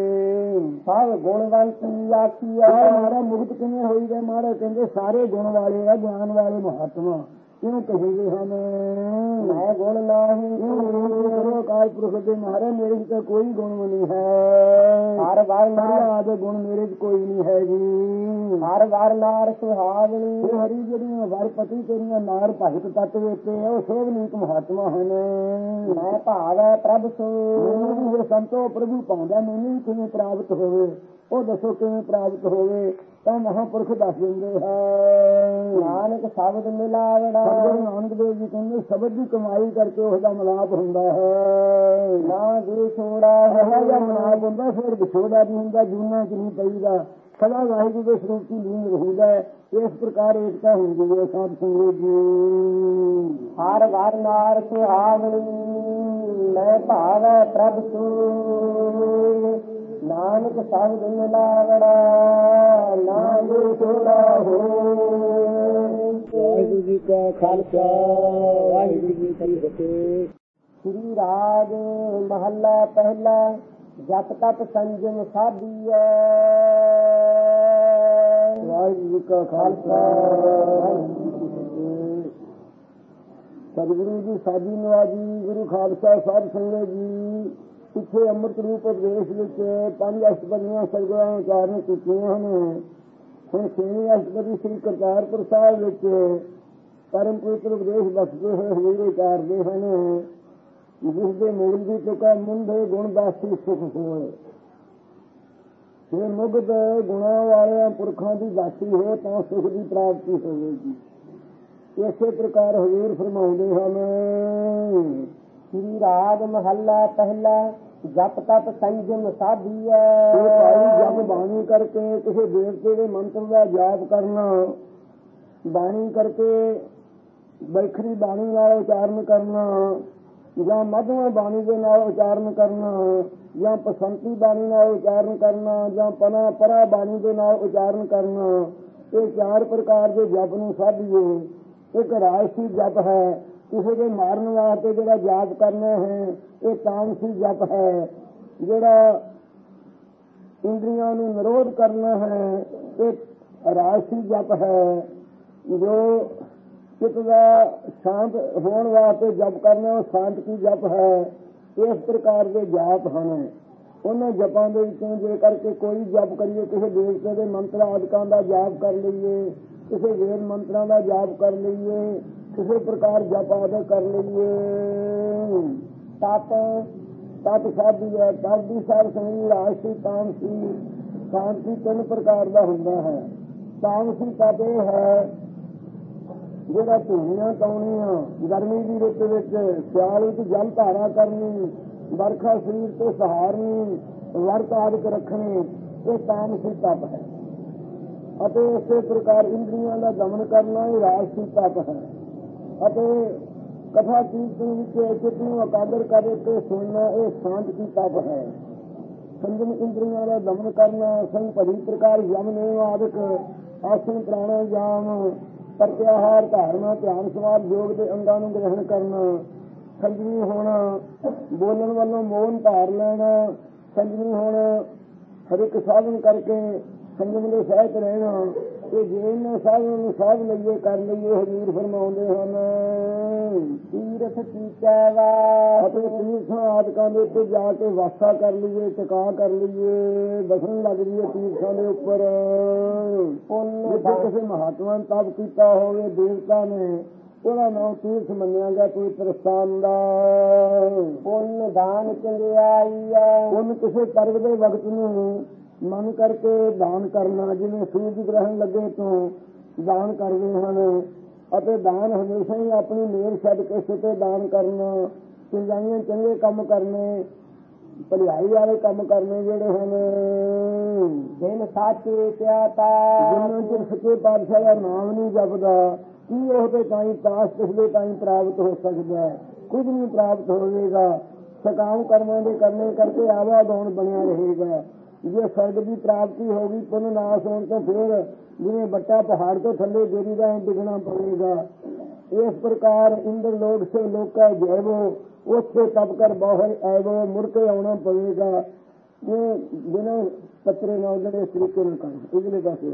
ਸਭ ਗੁਣਵੰਤੀ ਆਖੀਆ। ਮਾਰਾ ਮੁਕਤ ਕਿਵੇਂ ਹੋਈ ਗਏ? ਮਹਾਰਾਜ ਕਹਿੰਦੇ ਸਾਰੇ ਗੁਣ ਵਾਲੇ ਹੈ, ਗਿਆਨ ਵਾਲੇ ਮਹਾਤਮਾ ਕਿਉਂ ਕਹੀਦੇ ਹਨ? ਮੈਂ ਗੁਣ ਨਹੀਂ ਕਰੋ ਅਕਾਲ ਪੁਰਖ ਦੇ ਮਹਾਰਾਜ ਮੇਰੇ ਚ ਤਾਂ ਕੋਈ ਗੁਣ ਨਹੀਂ ਹੈ। ਹਰ ਵਾਰ ਨਾਰ ਦੇ ਗੁਣ ਮੇਰੇ ਚ ਕੋਈ ਨਹੀਂ ਹੈ ਜੀ। ਹਰ ਵਾਰ ਨਾਰ ਸੁਹਾਵਣੀ। ਹਰੀ ਜਿਹੜੀਆਂ ਵਰਪਤੀ ਤੇਰੀਆਂ ਨਾਰ ਭਗਤ ਤੱਤ ਵਿੱਚ ਉਹ ਸੋਭਨੀਕ ਮਹਾਤਮਾ ਹਨ। ਮੈਂ ਭਾਵੈ ਪ੍ਰਭ ਸੋ। ਮੈਨੂੰ ਵੀ ਸੰਤੋ ਪ੍ਰਭੂ ਪਾਉਂਦਾ, ਮੈਨੂੰ ਵੀ ਕਿਵੇਂ ਪ੍ਰਾਪਤ ਹੋਵੇ ਉਹ ਦੱਸੋ ਕਿਵੇਂ ਪ੍ਰਾਪਤ ਹੋਵੇ? ਤਾਂ ਮਹਾਂਪੁਰਖ ਦੱਸ ਦਿੰਦੇ ਹੈ। ਨਾਨਕ ਸ਼ਬਦ ਮਿਲਾਵੜਾ। ਨਾਨਕ ਦੇਵ ਜੀ ਕਹਿੰਦੇ ਸ਼ਬਦ ਦੀ ਕਮਾਈ ਕਰਕੇ ਉਸਦਾ ਮਿਲਾਪ ਹੁੰਦਾ ਹੈ। ਨਾ ਗੁਰੂ ਛੋੜਾ ਇਹੋ ਜਿਹਾ ਮਿਲਾਪ ਹੁੰਦਾ, ਫਿਰ ਵਿਛੋੜਾ ਨਹੀਂ ਹੁੰਦਾ, ਜੂਨਾ ਚ ਨਹੀਂ ਪਈਦਾ, ਸਦਾ ਵਾਹਿਗੁਰੂ ਦੇ ਸਰੂਪ ਦੀ ਲੀਨ ਰਹੂਦਾ ਹੈ। ਇਸ ਪ੍ਰਕਾਰ ਏਕਤਾ ਹੁੰਦੀ ਹੈ ਸਾਧ ਸੰਗਤ ਜੀ। ਹਰ ਵਾਰ ਨਾਰ ਸੁਹਾਵਣੀ। ਮੈਂ ਭਾਵੈ ਪ੍ਰਭ ਸੋ। ਨਾਨਕ ਸ਼ਬਦ ਮਿਲਾਵੜਾ। ਨਾ ਗੁਰੂ ਛੋੜਾ ਹੋ। ਵਾਹਿਗੁਰੂ ਜੀ ਕਾ ਖਾਲਸਾ, ਵਾਹਿਗੁਰੂ ਜੀ ਕੀ ਫਤਿਹ। ਸ੍ਰੀ ਰਾਗ ਮਹੱਲਾ ਪਹਿਲਾ। ਜਪ ਤਪ ਸੰਜਮ ਸਾਧੀਐ। ਵਾਹਿਗੁਰੂ ਜੀ ਕਾ ਖਾਲਸਾ, ਵਾਹਿਗੁਰੂ ਜੀ ਕੀ ਫਤਿਹ। ਸਤਿਗੁਰੂ ਜੀ ਸਾਡੀ ਨਵਾਜੀ, ਗੁਰੂ ਖਾਲਸਾ ਸਾਹਿਬ ਸੰਗਤ ਜੀ। ਪਿੱਛੇ ਅੰਮ੍ਰਿਤ ਰੂਪ ਉਪਦੇਸ਼ ਵਿੱਚ ਪੰਜ ਅਸ਼ਟਪਦੀਆਂ ਸਰਗੁਰਾਂ ਉਚਾਰਨ ਕੀਤੀਆਂ ਹਨ। ਹੁਣ ਛੇਵੀਂ ਅਸ਼ਟਪਦੀ ਸ੍ਰੀ ਕਰਤਾਰਪੁਰ ਸਾਹਿਬ ਵਿੱਚ ਪਰਮ ਪਵਿੱਤਰ ਉਪਦੇਸ਼ ਬਖਸ਼ਦੇ ਹੋਏ ਹਜ਼ੂਰ ਉਚਾਰਦੇ ਹਨ। ਜਿਸ ਦੇ ਮੂਲ ਦੀ ਤੁਕਾ ਮੁੰਡੇ ਗੁਣ ਦਾਸੀ ਸੁਖ ਹੋਏ। ਜੇ ਮੁਗਧ ਗੁਣਾਂ ਵਾਲਿਆਂ ਪੁਰਖਾਂ ਦੀ ਦਾਸੀ ਹੋ ਤਾਂ ਸੁਖ ਦੀ ਪ੍ਰਾਪਤੀ ਹੋਵੇਗੀ। ਇਸੇ ਪ੍ਰਕਾਰ ਹਜ਼ੂਰ ਫਰਮਾਉਂਦੇ ਹਨ। ਸ੍ਰੀ ਰਾਗ ਮਹੱਲਾ ਪਹਿਲਾ। ਜਪ ਤਪ ਸੰਜਮ ਸਾਧੀਐ। ਜਪ ਬਾਣੀ ਕਰਕੇ ਕਿਸੇ ਦੇਵਤੇ ਦੇ ਮੰਤਰ ਦਾ ਜਾਪ ਕਰਨਾ, ਬਾਣੀ ਕਰਕੇ ਬੈਖਰੀ ਬਾਣੀ ਨਾਲ ਉਚਾਰਨ ਕਰਨਾ, ਜਾਂ ਮਧਵਾ ਬਾਣੀ ਦੇ ਨਾਲ ਉਚਾਰਨ ਕਰਨਾ, ਜਾਂ ਪਸੰਤੀ ਬਾਣੀ ਨਾਲ ਉਚਾਰਨ ਕਰਨਾ, ਜਾਂ ਪਨਾ ਪਰਾ ਬਾਣੀ ਦੇ ਨਾਲ ਉਚਾਰਨ ਕਰਨਾ, ਇਹ ਚਾਰ ਪ੍ਰਕਾਰ ਦੇ ਜਪ ਨੂੰ ਸਾਧੀਏ। ਇੱਕ ਰਾਜਸੀ ਜਪ ਹੈ, ਕਿਸੇ ਦੇ ਮਾਰਨ ਵਾਸਤੇ ਜਿਹੜਾ ਜਾਪ ਕਰਨਾ ਹੈ। ਇਹ ਤਾਮਸੀ ਜਪ ਹੈ, ਜਿਹੜਾ ਇੰਦਰੀਆਂ ਨੂੰ ਨਿਰੋਧ ਕਰਨਾ ਹੈ। ਇਹ ਰਾਜਸੀ ਜਪ ਹੈ, ਜੋ ਚਿੱਤ ਦਾ ਸ਼ਾਂਤ ਹੋਣ ਵਾਸਤੇ ਜਪ ਕਰਨਾ, ਉਹ ਸ਼ਾਂਤੀ ਜਪ ਹੈ। ਇਸ ਪ੍ਰਕਾਰ ਦੇ ਜਾਪ ਹਨ। ਉਹਨਾਂ ਜਪਾਂ ਦੇ ਵਿੱਚੋਂ ਜੇਕਰ ਕਿ ਕੋਈ ਜਪ ਕਰੀਏ, ਕਿਸੇ ਦੇਵਤੇ ਦੇ ਮੰਤਰ ਆਦਿਕਾਂ ਦਾ ਜਾਪ ਕਰ ਲਈਏ, ਕਿਸੇ ਵੇਦ ਮੰਤਰਾਂ ਦਾ ਜਾਪ ਕਰ ਲਈਏ, ਕਿਸੇ ਪ੍ਰਕਾਰ ਜਪ ਆਦਿ ਕਰ ਲਈਏ। ਤਪ ਤਪ ਸਾਧੀ ਹੈ। ਤਪ ਦੀ ਸਾਰ ਸੰਗੀ ਰਾਜਸੀ, ਤਾਮਸੀ। ਤਾਮਸੀ ਤਿੰਨ ਪ੍ਰਕਾਰ ਦਾ ਹੁੰਦਾ ਹੈ। ਤਾਮਸੀ ਤਪ ਇਹ ਹੈ ਜਿਹੜਾ ਧੂਣੀਆਂ ਤਾਉਣੀਆਂ, ਗਰਮੀ ਦੀ ਰੁੱਤ ਵਿੱਚ ਸਿਆਲ ਵਿੱਚ ਜਲ ਧਾਰਾ ਕਰਨੀ, ਵਰਖਾ ਸਰੀਰ ਤੋਂ ਸਹਾਰਨੀ, ਵਰਤ ਆਦਿਕ ਰੱਖਣੀ, ਇਹ ਤਾਮਸੀ ਤਪ ਹੈ। ਅਤੇ ਇਸੇ ਪ੍ਰਕਾਰ ਇੰਦਰੀਆਂ ਦਾ ਦਮਨ ਕਰਨਾ ਇਹ ਰਾਜਸੀ ਤਪ ਹੈ। ਅਤੇ ਕਥਾ ਕੀਰਤਨ ਵਿੱਚ ਚਿੱਤ ਨੂੰ ਇਕਾਗਰ ਕਰਕੇ ਸੁਣਨਾ ਇਹ ਸ਼ਾਂਤੀ ਤਪ ਹੈ। ਸੰਜਮ ਇੰਦਰੀਆਂ ਦਾ ਦਮਨ ਕਰਨਾ, ਸੰਗ ਭਲੀ ਪ੍ਰਕਾਰ ਯਮ ਨੇਮ ਆਦਿਕ ਆਸਨ ਪ੍ਰਾਣਾਯਾਮ, ਪ੍ਰਤਿਆਹਾਰ, ਧਾਰਨਾ, ਧਿਆਨ, ਸਮਾਧ, ਯੋਗ ਦੇ ਅੰਗਾਂ ਨੂੰ ਗ੍ਰਹਿਣ ਕਰਨਾ, ਸੰਜਮੀ ਹੋਣਾ, ਬੋਲਣ ਵੱਲੋਂ ਮੋਨ ਧਾਰ ਲੈਣਾ, ਸੰਜਮੀ ਹੋਣਾ, ਹਰ ਇੱਕ ਸਾਧਨ ਕਰਕੇ ਸੰਜਮ ਦੇ ਸਹਿਤ ਰਹਿਣਾ। ਇਹ ਜੇ ਇਹਨਾਂ ਸਾਧਨਾਂ ਨੂੰ ਸਾਧ ਲਈਏ, ਕਰ ਲਈਏ, ਹਜ਼ੂਰ ਫਰਮਾਉਂਦੇ ਹਨ। ਤੀਰਥ ਕੀਚੈ ਵਾ। ਅਤੇ ਤੀਰਥਾਂ ਆਦਿਕਾਂ ਦੇ ਉੱਤੇ ਜਾ ਕੇ ਵਾਸਾ ਕਰ ਲਈਏ, ਟਿਕਾ ਕਰ ਲਈਏ, ਬਸਣ ਲੱਗ ਜਾਈਏ ਤੀਰਥਾਂ ਦੇ ਉੱਪਰ। ਜਿੱਥੇ ਕਿਸੇ ਮਹਾਤਮਾ ਨੇ ਤਪ ਕੀਤਾ ਹੋਵੇ, ਦੇਵਤਾ ਨੇ, ਉਹਦਾ ਨਾਮ ਤੀਰਥ ਮੰਨਿਆ ਗਿਆ ਪਵਿੱਤਰ ਸਥਾਨ ਦਾ। ਪੁੰਨ ਦਾਨ ਚੰਗਿਆਈ ਆ, ਪੁੰਨ ਕਿਸੇ ਪਰਬ ਦੇ ਵਕਤ ਨੂੰ ਮਨ ਕਰਕੇ ਦਾਨ ਕਰਨਾ, ਜਿਵੇਂ ਸੂਰਜ ਗ੍ਰਹਿਣ ਲੱਗੇ ਤੋਂ ਦਾਨ ਕਰਦੇ ਹਨ, ਅਤੇ ਦਾਨ ਹਮੇਸ਼ਾ ਹੀ ਆਪਣੀ ਮੇਰ ਛੱਡ ਕੇ ਸਿੱਧੇ ਦਾਨ ਕਰਨਾ, ਚੰਗਿਆਈਆਂ ਚੰਗੇ ਕੰਮ ਕਰਨੇ, ਭਲਾਈ ਵਾਲੇ ਕੰਮ ਕਰਨੇ ਜਿਹੜੇ ਹਨ। ਦਿਨ ਸਾਚੇ ਪਿਆ ਤਾ, ਜਿਨ੍ਹਾਂ ਚਿਰ ਸੱਚੇ ਪਾਤਸ਼ਾਹ ਦਾ ਨਾਮ ਨਹੀਂ ਜਪਦਾ, ਕੀ ਉਹ ਤੇ ਤਾਈਂ ਤਾਸ਼ ਪਿਛਲੇ ਤਾਈਂ ਪ੍ਰਾਪਤ ਹੋ ਸਕਦਾ ਹੈ? ਕੁਝ ਨਹੀਂ ਪ੍ਰਾਪਤ ਹੋਵੇਗਾ। ਸਕਾਮ ਕਰਮਾਂ ਦੇ ਕਰਨੇ ਕਰਕੇ ਆਵਾਗੌਣ ਬਣਿਆ ਰਹੇਗਾ। ਜੇ ਸਰਗ ਦੀ ਪ੍ਰਾਪਤੀ ਹੋ ਗਈ ਪੁੰਨ ਨਾਸ ਹੋਣ ਤੋਂ ਫਿਰ ਜਿਵੇਂ ਬੱਟਾ ਪਹਾੜ ਤੋਂ ਥੱਲੇ ਗਿਰੀ ਦਾ ਡਿੱਗਣਾ ਪਵੇਗਾ। ਇਸ ਪ੍ਰਕਾਰ ਇੰਦਰ ਲੋਕ ਸੇ ਲੋਕਾ ਜੈਵੋ, ਉੱਥੇ ਤਪ ਕਰ ਬਾਹਰ ਐਵੋ, ਮੁੜ ਕੇ ਆਉਣਾ ਪਵੇਗਾ। ਇਹ ਬਿਨਾਂ ਪੱਤਰੇ ਨਾਲ ਜਿਹੜੇ ਇਸ ਤਰੀਕੇ ਨਾਲ ਕਰਨ ਇਗਲੇ ਪਾਸੇ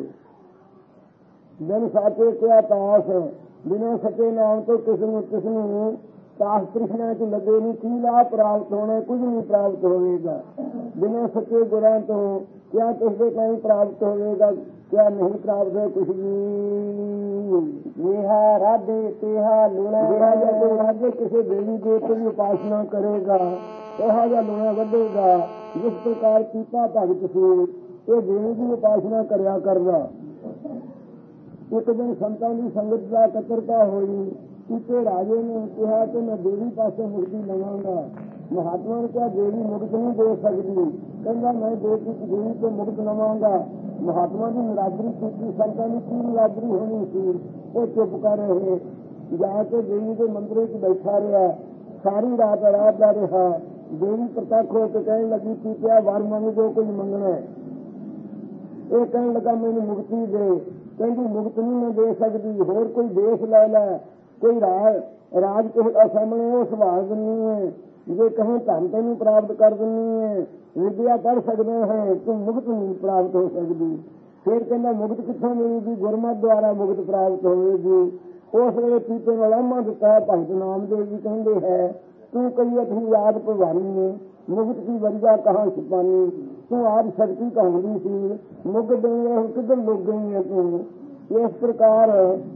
ਬਿਨ ਸਾਚੇ ਕਿਆ ਤਾਸ, ਬਿਨਾਂ ਸੱਚੇ ਨਾਮ ਤੋਂ ਕਿਸ ਨੂੰ ਕਿਸ ਨੂੰ ਤਾਸ ਤ੍ਰਿਸ਼ਨਾ ਚ ਲੱਗੇ ਨਹੀਂ, ਕੀ ਲਾਭ ਪ੍ਰਾਪਤ ਹੋਣਾ? ਕੁਝ ਨਹੀਂ ਪ੍ਰਾਪਤ ਹੋਵੇਗਾ। ਬਿਨਾਂ ਸੱਚੇ ਗੁਰਾਂ ਤੋਂ ਕਿਆ ਕਿਸੇ ਕहीं ਪ੍ਰਾਪਤ ਹੋਵੇਗਾ? ਕਿਆ ਨਹੀਂ ਪ੍ਰਾਪਤ ਹੈ ਕੁਛ ਵੀ। ਜਿਹਾ ਰਾਧੇ ਤਿਹਾ ਲੂਣਾ, ਜਿਹੜਾ ਜਾਂ ਕੋਈ ਰਾਧੇ ਕਿਸੇ ਦੇਵੀ ਦੇਵਤੇ ਦੀ ਉਪਾਸਨਾ ਕਰੇਗਾ ਉਹ ਜਿਹਾ ਲੂਣਾ ਵੱਢੇਗਾ। ਜਿਸ ਪ੍ਰਕਾਰ ਪੀਤਾ ਭਗਤ ਸੀ ਇਹ ਦੇਵੀ ਦੀ ਉਪਾਸਨਾ ਕਰਿਆ ਕਰਦਾ। ਇੱਕ ਦਿਨ ਸੰਤਾਂ ਦੀ ਸੰਗਤ ਦਾ ਇਕੱਤਰਤਾ ਹੋਈ। ਕੀਤੇ ਰਾਜੇ ਨੇ ਕਿਹਾ ਕਿ ਮੈਂ ਦੇਵੀ ਪਾਸੇ ਮੁਕਤੀ ਲਵਾਂਗਾ। ਮਹਾਤਮਾ ਨੇ ਕਿਹਾ ਦੇਵੀ ਮੁਕਤ ਨਹੀਂ ਦੇ ਸਕਦੀ। ਕਹਿੰਦਾ ਮੈਂ ਦੇਵੀ ਦੇਵੀ ਤੋਂ ਮੁਕਤ ਲਵਾਂਗਾ। ਮਹਾਤਮਾ ਦੀ ਨਿਰਾਦਰੀ ਕੀਤੀ। ਸੰਤਾਂ ਦੀ ਕੀ ਨਿਰਾਦਰੀ ਹੋਣੀ ਸੀ? ਉਹ ਚੁੱਪ ਕਰ ਰਹੇ। ਜਾ ਕੇ ਦੇਵੀ ਦੇ ਮੰਦਰ ਵਿੱਚ ਬੈਠਾ ਰਿਹਾ। ਸਾਰੀ ਰਾਤ ਆਰਾਧਦਾ ਰਿਹਾ। ਦੇਵੀ ਪ੍ਰਤੱਖ ਹੋ ਕੇ ਕਹਿਣ ਲੱਗੀ ਕਿ ਕਿਆ ਵਰ ਮੰਗ ਜੋ ਕੁਝ ਮੰਗਣਾ ਹੈ। ਇਹ ਕਹਿਣ ਲੱਗਾ ਮੈਨੂੰ ਮੁਕਤੀ ਦੇ। ਕਹਿੰਦੀ ਮੁਕਤ ਨਹੀਂ ਮੈਂ ਦੇ ਸਕਦੀ, ਹੋਰ ਕੋਈ ਦੇਸ਼ ਲੈ ਲੈ, ਕੋਈ ਰਾਜ ਰਾਜ ਕਿਸੇ ਦਾ ਸਾਹਮਣੇ ਉਹ ਸਵਾਲ ਦਿੰਨੀ ਹੈ। ਜੇ ਕਹੇ ਧਨ ਤੈਨੂੰ ਪ੍ਰਾਪਤ ਕਰ ਦਿੰਨੀ ਹੈ, ਵਿਦਿਆ ਪੜ੍ਹ ਸਕਦਾ ਹੈ, ਤੂੰ ਮੁਕਤ ਨਹੀਂ ਪ੍ਰਾਪਤ ਹੋ ਸਕਦੀ। ਫਿਰ ਕਹਿੰਦਾ ਮੁਕਤ ਕਿੱਥੋਂ ਮਿਲੇਗੀ? ਗੁਰਮਤਿ ਦੁਆਰਾ ਮੁਕਤ ਪ੍ਰਾਪਤ ਹੋਵੇਗੀ। ਉਸ ਵੇਲੇ ਪੀਤੇ ਨੂੰ ਲਾਮਾ ਦਿੱਤਾ। ਭਗਤ ਨਾਮਦੇਵ ਜੀ ਕਹਿੰਦੇ ਹੈ ਤੂੰ ਕਈ ਅਥੀ ਯਾਦ ਭਵਾਨੀ ਨੇ, ਮੁਕਤ ਕੀ ਵਰਜਾ ਕਹਾਂ ਛੁਪਾਨੀ। ਤੂੰ ਆਪ ਸ਼ਕਤੀ ਕਹਾਉਂਦੀ ਸੀ, ਮੁਕਤ ਦੇਂਗੇ ਹੁਣ ਕਿੱਧਰ ਲੁਕ ਗਈ ਹੈ ਤੂੰ। ਇਸ ਪ੍ਰਕਾਰ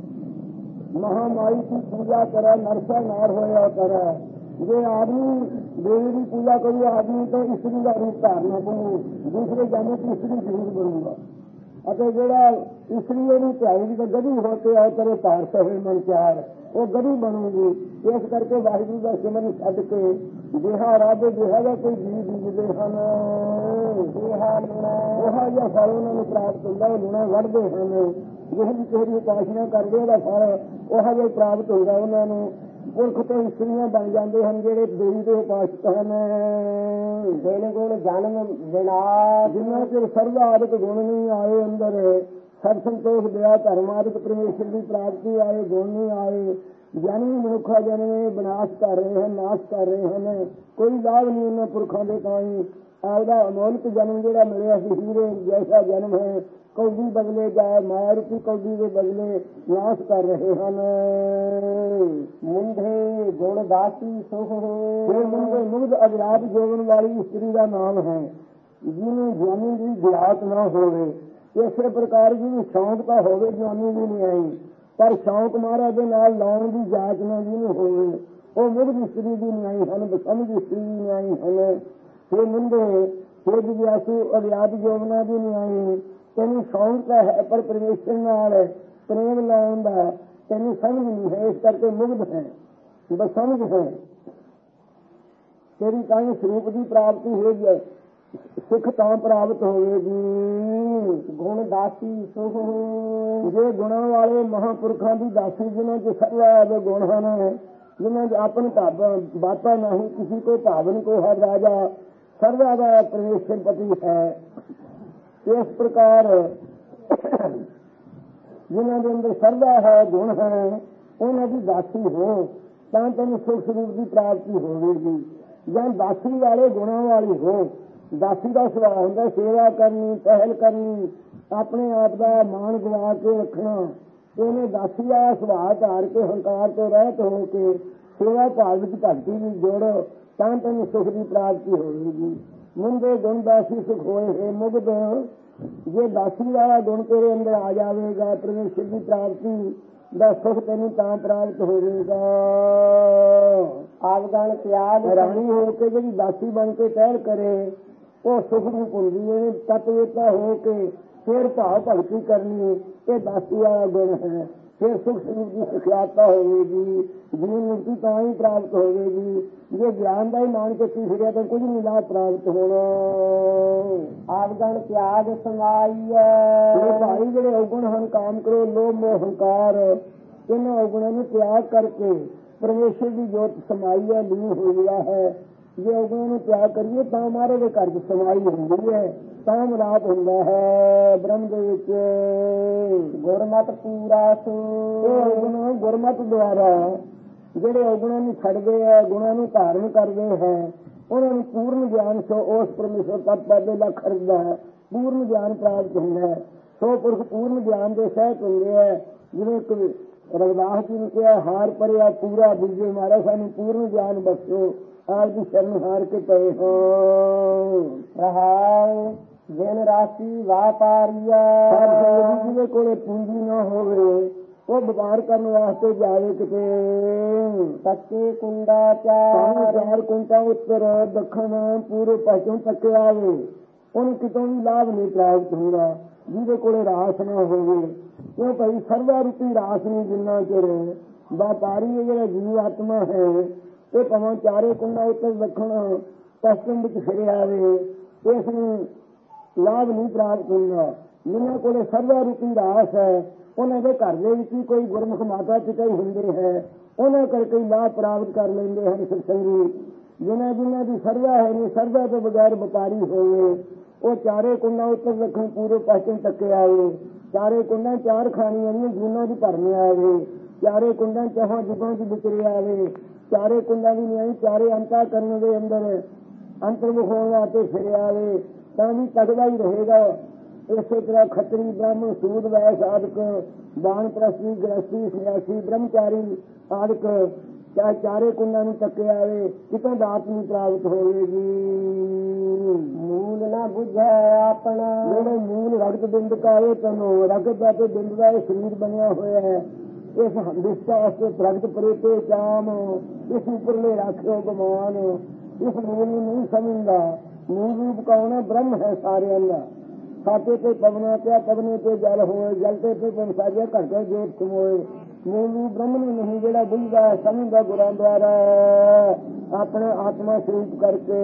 ਮਹਾਮਾਈ की पूजा करे, नरसा नार होया करे। जे आदमी देवी की पूजा करू आदमी तो स्त्री का रूप धारना पड़ू, दूसरे जन्म की स्त्री जरूर बनूंगा। ਅਤੇ ਜਿਹੜਾ ਇਸਤਰੀ ਉਹਨੂੰ ਧਿਆਈ ਦੀ ਗਧੀ ਹੋ ਕੇ ਆਏ ਤੇਰੇ ਭਾਰ ਸਹੇ ਮਨ ਚਾਰ, ਉਹ ਗਧੀ ਬਣੂਗੀ। ਇਸ ਕਰਕੇ ਵਾਹਿਗੁਰੂ ਦਾ ਸਿਮਰਨ ਛੱਡ ਕੇ ਜਿਹਾ ਰੱਬ ਜਿਹਾ ਦਾ ਕੋਈ ਜੀਵ ਬੀਜਦੇ ਹਨ, ਜਿਹਾ ਲੂਣਾ ਉਹ ਜਿਹਾ ਫਲ ਉਹਨਾਂ ਨੂੰ ਪ੍ਰਾਪਤ ਹੁੰਦਾ। ਉਹ ਲੂਣਾ ਵੱਢਦੇ ਹਨ। ਜਿਹੇ ਵੀ ਕਿਸੇ ਦੀ ਉਪਾਸਨਾ ਕਰਦੇ ਉਹਦਾ ਫਲ ਉਹ ਜਿਹਾ ਪ੍ਰਾਪਤ ਹੁੰਦਾ ਉਹਨਾਂ ਨੂੰ। ਪੁਰਖ ਤੋਂ ਇਸਤਰੀਆਂ ਬਣ ਜਾਂਦੇ ਹਨ ਜਿਹੜੇ ਦੇਵੀ ਦੇ ਉਪਾਸਕ ਹਨ। ਦਿਨ ਗੁਣ ਜਨਮ ਵਿਨਾ, ਜਿੰਨਾ ਚਿਰ ਸਰਵਾਦਿਕ ਗੁਣ ਨਹੀਂ ਆਏ ਅੰਦਰ, ਸਤ ਸੰਤੋਖ ਦਇਆ ਧਰਮ ਆਦਿਕ ਪਰਮੇਸ਼ਰ ਦੀ ਪ੍ਰਾਪਤੀ ਆਏ ਗੁਣ ਨਹੀਂ ਆਏ, ਜਨਮ ਮਨੁੱਖਾ ਜਨਮ ਵਿਨਾਸ਼ ਕਰ ਰਹੇ ਹਨ, ਨਾਸ਼ ਕਰ ਰਹੇ ਹਨ। ਕੋਈ ਲਾਭ ਨਹੀਂ ਉਹਨਾਂ ਪੁਰਖਾਂ ਦੇ ਤਾਈਂ। ਆਪਦਾ ਅਮੋਲਕ ਜਨਮ ਜਿਹੜਾ ਮਿਲਿਆ ਸੀ ਹੀਰੇ ਜੈਸਾ ਜਨਮ ਹੈ, ਕੌਡੀ ਬਦਲੇ ਜਾਏ ਮਾਇਆ ਰੂਪੀ ਕੌਡੀ ਦੇ ਬਦਲੇ ਨਾਸ਼ ਕਰ ਰਹੇ ਹਨ। ਮੁੰਡੇ ਗੁਣ ਦਾਸੀ ਸੁਖ ਫਿਰ ਮੁੰਡੇ ਮੁਗਧ ਅਗਿਆਤ ਜੋਗਣ ਵਾਲੀ ਇਸਤਰੀ ਦਾ ਨਾਮ ਹੈ ਜਿਹਨੂੰ ਜਵਾਨੀ ਦੀ ਗਿਆਤ ਨਾ ਹੋਵੇ। ਇਸੇ ਪ੍ਰਕਾਰ ਜਿਹਨੂੰ ਸ਼ੌਂਕ ਤਾਂ ਹੋਵੇ ਜਵਾਨੀ ਦੀ ਨਹੀਂ ਆਈ, ਪਰ ਸ਼ੌਂਕ ਮਹਾਰਾਜ ਦੇ ਨਾਲ ਲਾਉਣ ਦੀ ਜਾਚ ਨਾ ਜਿਹਨੂੰ ਹੋਵੇ ਉਹ ਮੁਗਧ ਇਸਤਰੀ ਦੀ ਨਹੀਂ ਆਈ ਹਨ, ਬਸੰਤ ਇਸਤਰੀ ਦੀ ਨਹੀਂ ਆਈ ਹਨ। ਫਿਰ ਮੁੰਡੇ ਫਿਰ ਜਿਗਿਆਸੂ ਅਗਿਆਤ ਜੋਗਣਾ ਦੀ ਨਹੀਂ ਆਈ। ਤੈਨੂੰ ਸ਼ੌਂਕ ਤਾਂ ਹੈ ਪਰ ਪਰਮੇਸ਼ਰ ਨਾਲ ਪ੍ਰੇਮ ਲਾਉਣ ਦਾ ਤੈਨੂੰ ਸਮਝ ਨਹੀਂ ਹੈ, ਇਸ ਕਰਕੇ ਮੁਗਧ ਹੈ, ਬਸਮਝ ਹੈ। ਤੇਰੀ ਕਾਹੀ ਸਰੂਪ ਦੀ ਪ੍ਰਾਪਤੀ ਹੋ ਜਾਏ, ਸਿੱਖ ਤਾਂ ਪ੍ਰਾਪਤ ਹੋਵੇਗੀ। ਗੁਣ ਦਾਸੀ ਸੁਖ, ਜੇ ਗੁਣਾਂ ਵਾਲੇ ਮਹਾਂਪੁਰਖਾਂ ਦੀ ਦਾਸੀ ਜਿਹਨਾਂ ਚ ਸਰਵਾ ਗੁਣ ਹਨ, ਜਿਹਨਾਂ ਚ ਆਪਨ ਭਾਵ ਬਾਤਾ ਨਹੀਂ, ਕਿਸੇ ਕੋ ਭਾਵਨ ਕੋ ਹਰ ਰਾਜਾ, ਸਰਵਾ ਦਾ ਪਰਮੇਸ਼ਰ ਪਤੀ ਹੈ। ਇਸ ਪ੍ਰਕਾਰ ਜਿਨ੍ਹਾਂ ਦੇ ਅੰਦਰ ਸਰਦਾ ਹੈ ਗੁਣ ਹੈ ਉਹਨਾਂ ਦੀ ਦਾਸੀ ਹੋ ਤਾਂ ਤੈਨੂੰ ਸੁਖ ਸਰੂਪ ਦੀ ਪ੍ਰਾਪਤੀ ਹੋਵੇਗੀ। ਜਾਂ ਦਾਸੀ ਵਾਲੇ ਗੁਣਾਂ ਵਾਲੀ ਹੋ। ਦਾਸੀ ਦਾ ਸੁਭਾਅ ਹੁੰਦਾ ਸੇਵਾ ਕਰਨੀ, ਪਹਿਲ ਕਰਨੀ, ਆਪਣੇ ਆਪ ਦਾ ਮਾਣ ਗਵਾ ਕੇ ਰੱਖਣਾ। ਇਹਨੇ ਦਾਸੀ ਦਾ ਸੁਭਾਅ ਧਾਰ ਕੇ ਹੰਕਾਰ ਤੋਂ ਰਹਿਤ ਹੋ ਕੇ ਸੇਵਾ ਭਾਵ ਵਿੱਚ ਭਗਤੀ ਵੀ ਜੋੜੋ ਤਾਂ ਤੈਨੂੰ ਸੁਖ ਦੀ ਪ੍ਰਾਪਤੀ ਹੋਵੇਗੀ। ਮੁੰਡੇ ਗੁਣ ਦਾਸੀ ਸੁਖ ਹੋਏ ਹੈ ਮੁਗਧ। ਜੇ ਦਾਸੀ ਵਾਲਾ ਗੁਣ ਤੇਰੇ ਅੰਦਰ ਆ ਜਾਵੇਗਾ ਪਰਮੇਸ਼ਰ ਦੀ ਪ੍ਰਾਪਤੀ ਦਾ ਸੁਖ ਤੈਨੂੰ ਤਾਂ ਪ੍ਰਾਪਤ ਹੋਵੇਗਾ। ਆਵਗਣ ਤਿਆਗ ਰਾਣੀ ਹੋ ਕੇ ਜਿਹੜੀ ਦਾਸੀ ਬਣ ਕੇ ਟਹਿਲ ਕਰੇ ਉਹ ਸੁਖ ਨੂੰ ਭੁੱਲਦੀ ਹੈ। ਤਤਵੇਤਾ ਹੋ ਕੇ ਫਿਰ ਭਾਵ ਭਗਤੀ ਕਰਨੀ ਇਹ ਦਾਸੀ ਵਾਲਾ ਗੁਣ ਹੈ। ਫਿਰ ਸੁਖ ਸਰੂਪ ਦੀ ਸਿਖਿਆਤਾ ਹੋਵੇਗੀ, ਜੀਵਨ ਮੁਕਤੀ ਤਾਂ ਹੀ ਪ੍ਰਾਪਤ ਹੋਵੇਗੀ। ਜੇ ਗਿਆਨ ਦਾ ਹੀ ਮਾਨ ਕੇ ਫਿਰਿਆ ਤਾਂ ਕੁਝ ਨਹੀਂ ਲਾਭ ਪ੍ਰਾਪਤ ਹੋਣਾ। ਆਵਗਣ ਤਿਆਗ ਸਮਾਈ ਭਾਈ ਜਿਹੜੇ ਔਗੁਣ ਹਨ ਕਾਮ ਕਰੋ ਲੋਭ ਮੋਹ ਹੰਕਾਰ ਇਹਨਾਂ ਔਗੁਣਾਂ ਨੂੰ ਤਿਆਗ ਕਰਕੇ ਪਰਮੇਸ਼ਰ ਦੀ ਜੋਤ ਸਮਾਈ ਹੈ, ਲੀਨ ਹੋਇਆ ਹੈ। ਜੇ ਔਗੁਣਾਂ ਨੂੰ ਤਿਆਗ ਕਰੀਏ ਤਾਂ ਹਮਾਰੇ ਦੇ ਘਰ ਚ ਸਮਾਈ ਹੁੰਦੀ ਹੈ, ਤਾਂ ਮਿਲਾਪ ਹੁੰਦਾ ਹੈ ਬ੍ਰਹਮ ਦੇ ਵਿੱਚ। ਗੁਰਮਤਿ ਪੂਰਾ ਸੋ ਔਗੁਣ ਗੁਰਮਤਿ ਦੁਆਰਾ ਜਿਹੜੇ ਔਗੁਣਾਂ ਨੂੰ ਛੱਡਦੇ ਹੈ, ਗੁਣਾਂ ਨੂੰ ਧਾਰਨ ਕਰਦੇ ਹੈ, ਉਹਨਾਂ ਨੂੰ ਪੂਰਨ ਗਿਆਨ ਸੋ ਉਸ ਪਰਮੇਸ਼ਰ ਤੱਕ ਪਾਦੇ ਦਾ ਖਰਚਦਾ ਹੈ, ਪੂਰਨ ਗਿਆਨ ਪ੍ਰਾਪਤ ਹੁੰਦਾ ਹੈ। ਸੋ ਪੁਰਖ ਪੂਰਨ ਗਿਆਨ ਦੇ ਸਹਿਤ ਹੁੰਦੇ ਹੈ। ਜਿਵੇਂ ਕਿ ਰਵਿਦਾਸ ਜੀ ਨੇ ਕਿਹਾ, ਹਾਰ ਭਰਿਆ ਪੂਰਾ ਦੂਜੇ ਮਾਰਾ ਸਾਨੂੰ ਪੂਰਨ ਗਿਆਨ ਬਖਸ਼ੋ, ਆਪ ਦੀ ਸ਼ਰਨ ਹਾਰ ਕੇ ਪਏ ਹੋ। ਰਹਾਉ ਦਿਨ ਰਾਸ਼ੀ ਵਾਪਾਰੀਆ ਜਿਹਦੇ ਕੋਲੇ ਪੂੰਜੀ ਨਾ ਹੋਵੇ ਉਹ ਵਪਾਰ ਕਰਨ ਵਾਸਤੇ ਜਾਵੇ ਕਿਤੇ। ਸੱਚੇ ਕੁੰਡਾ ਚਾਰ ਚਾਰ ਕੁੰਟਾਂ ਉੱਤਰ ਦੱਖਣ ਪੂਰਬ ਪੱਛਮ ਤੱਕ ਆਵੇ, ਉਹਨੂੰ ਕਿਤੋਂ ਵੀ ਲਾਭ ਨਹੀਂ ਪ੍ਰਾਪਤ ਹੁੰਦਾ ਜਿਹਦੇ ਕੋਲੇ ਰਾਸ ਨਾ ਹੋਵੇ। ਕਿਉਂ ਭਾਈ ਸਰਵਾ ਰੂਪੀ ਰਾਸ ਨਹੀਂ ਜਿੰਨਾ ਚਿਰ ਵਪਾਰੀ ਜਿਹੜਾ ਜੀਵ ਆਤਮਾ ਹੈ ਇਹ ਭਾਵੇਂ ਚਾਰੇ ਕੁੰਡਾ ਉੱਤਰ ਦੱਖਣ ਪੱਛਮ ਵਿੱਚ ਫਿਰ ਆਵੇ, ਇਸ ਨੂੰ ਲਾਭ ਨਹੀਂ ਪ੍ਰਾਪਤ ਹੁੰਦਾ। ਜਿਨ੍ਹਾਂ ਕੋਲੇ ਸਰਵਾ ਰੂਪੀ ਰਾਸ ਹੈ ਉਹਨਾਂ ਦੇ ਘਰ ਦੇ ਵਿੱਚ ਹੀ ਕੋਈ ਗੁਰਮੁਖ ਮਾਤਾ ਪਿਤਾ ਹੀ ਹੁੰਦੇ ਹੈ, ਉਹਨਾਂ ਕਰਕੇ ਲਾਭ ਪ੍ਰਾਪਤ ਕਰ ਲੈਂਦੇ ਹਨ ਸਤਸੰਗੀ। ਜਿਨ੍ਹਾਂ ਜਿਨ੍ਹਾਂ ਦੀ ਸਰਵਾ ਹੈ ਨਹੀਂ, ਸਰਵਾ ਤੋਂ ਬਗੈਰ ਵਪਾਰੀ ਹੋਵੇ, ਉਹ ਚਾਰੇ ਕੁੰਡਾਂ ਉੱਤਰ ਦੱਖਣ ਪੂਰਬ ਪੱਛਮ ਤੱਕ ਆਵੇ। ਚਾਰੇ ਕੁੰਡਾਂ ਚਾਰ ਖਾਣੀਆਂ ਨਹੀਂ ਜੂਨਾਂ ਦੀ ਭਰਨੇ ਆਵੇ, ਚਾਰੇ ਕੁੰਡਾਂ ਚਾਹਾਂ ਜੁਗਾਂ ਚ ਵਿਚਰੇ ਆਵੇ। ਚਾਰੇ ਕੁੰਡਾਂ ਦੀ ਨਹੀਂ ਚਾਰੇ ਅੰਤਾ ਕਰਨ ਦੇ ਅੰਦਰ ਅੰਤਰਮੁਖ ਹੋਣ ਵਾਸਤੇ ਫਿਰ ਆਵੇ ਤਾਂ ਵੀ ਤਗੜਾ ਹੀ ਰਹੇਗਾ। ਇਸੇ ਤਰ੍ਹਾਂ ਖੱਤਰੀ ਬ੍ਰਾਹਮਣ ਸੂਦ ਵੈਸ ਆਦਿਕ ਬਾਣ ਪ੍ਰਸਤੀ ਗ੍ਰਸਤੀ ਸੰਨਿਆਸੀ ਬ੍ਰਹਮਚਾਰੀ ਆਦਿਕ ਚਾਹੇ ਚਾਰੇ ਕੁੰਡਾਂ ਨੂੰ ਤੱਕੇ ਆਵੇ ਕਿਤੋਂ ਦਾਤ ਨਹੀਂ ਪ੍ਰਾਪਤ ਹੋਵੇਗੀ। ਮੂਲ ਨਾ ਬੁਝੈ ਆਪਣਾ ਜਿਹੜੇ ਮੂਲ ਰਗਤ ਬਿੰਦ ਕਾਏ ਤੈਨੂੰ ਰਗਤ ਦਾ ਤੇ ਬਿੰਦ ਦਾ ਇਹ ਸਰੀਰ ਬਣਿਆ ਹੋਇਆ ਹੈ। ਇਸ ਹੰਦਿਸ਼ਾ ਵਾਸਤੇ ਪ੍ਰਗਟ ਪਰੇਤੇ ਚਾਮ ਇਸ ਉੱਪਰਲੇ ਰੱਖਿਓ ਗੁਮਾਨ। ਇਸ ਮੂਲ ਨੂੰ ਨਹੀਂ ਸਮਝਦਾ। ਮੂਲ ਰੂਪ ਕੌਣ ਬ੍ਰਹਮ ਹੈ ਸਾਰਿਆਂ ਦਾ। ਖਾਤੇ ਤੇ ਪਵਨਾ ਪਿਆ ਪਵਨੇ ਤੇ ਜਲ ਹੋਏ, ਜਲ ਤੇ ਤੇ ਪਵਸਾਜਿਆ ਘਰ ਕੇ ਜੋਤ ਸਮੋਏ। ਮੂਲ ਰੂਪ ਬ੍ਰਹਮ ਨੂੰ ਨਹੀਂ ਜਿਹੜਾ ਬੁਝਦਾ ਸਮਝਦਾ ਗੁਰਾਂ ਦੁਆਰਾ ਆਪਣੇ ਆਤਮਾ ਸਰੂਪ ਕਰਕੇ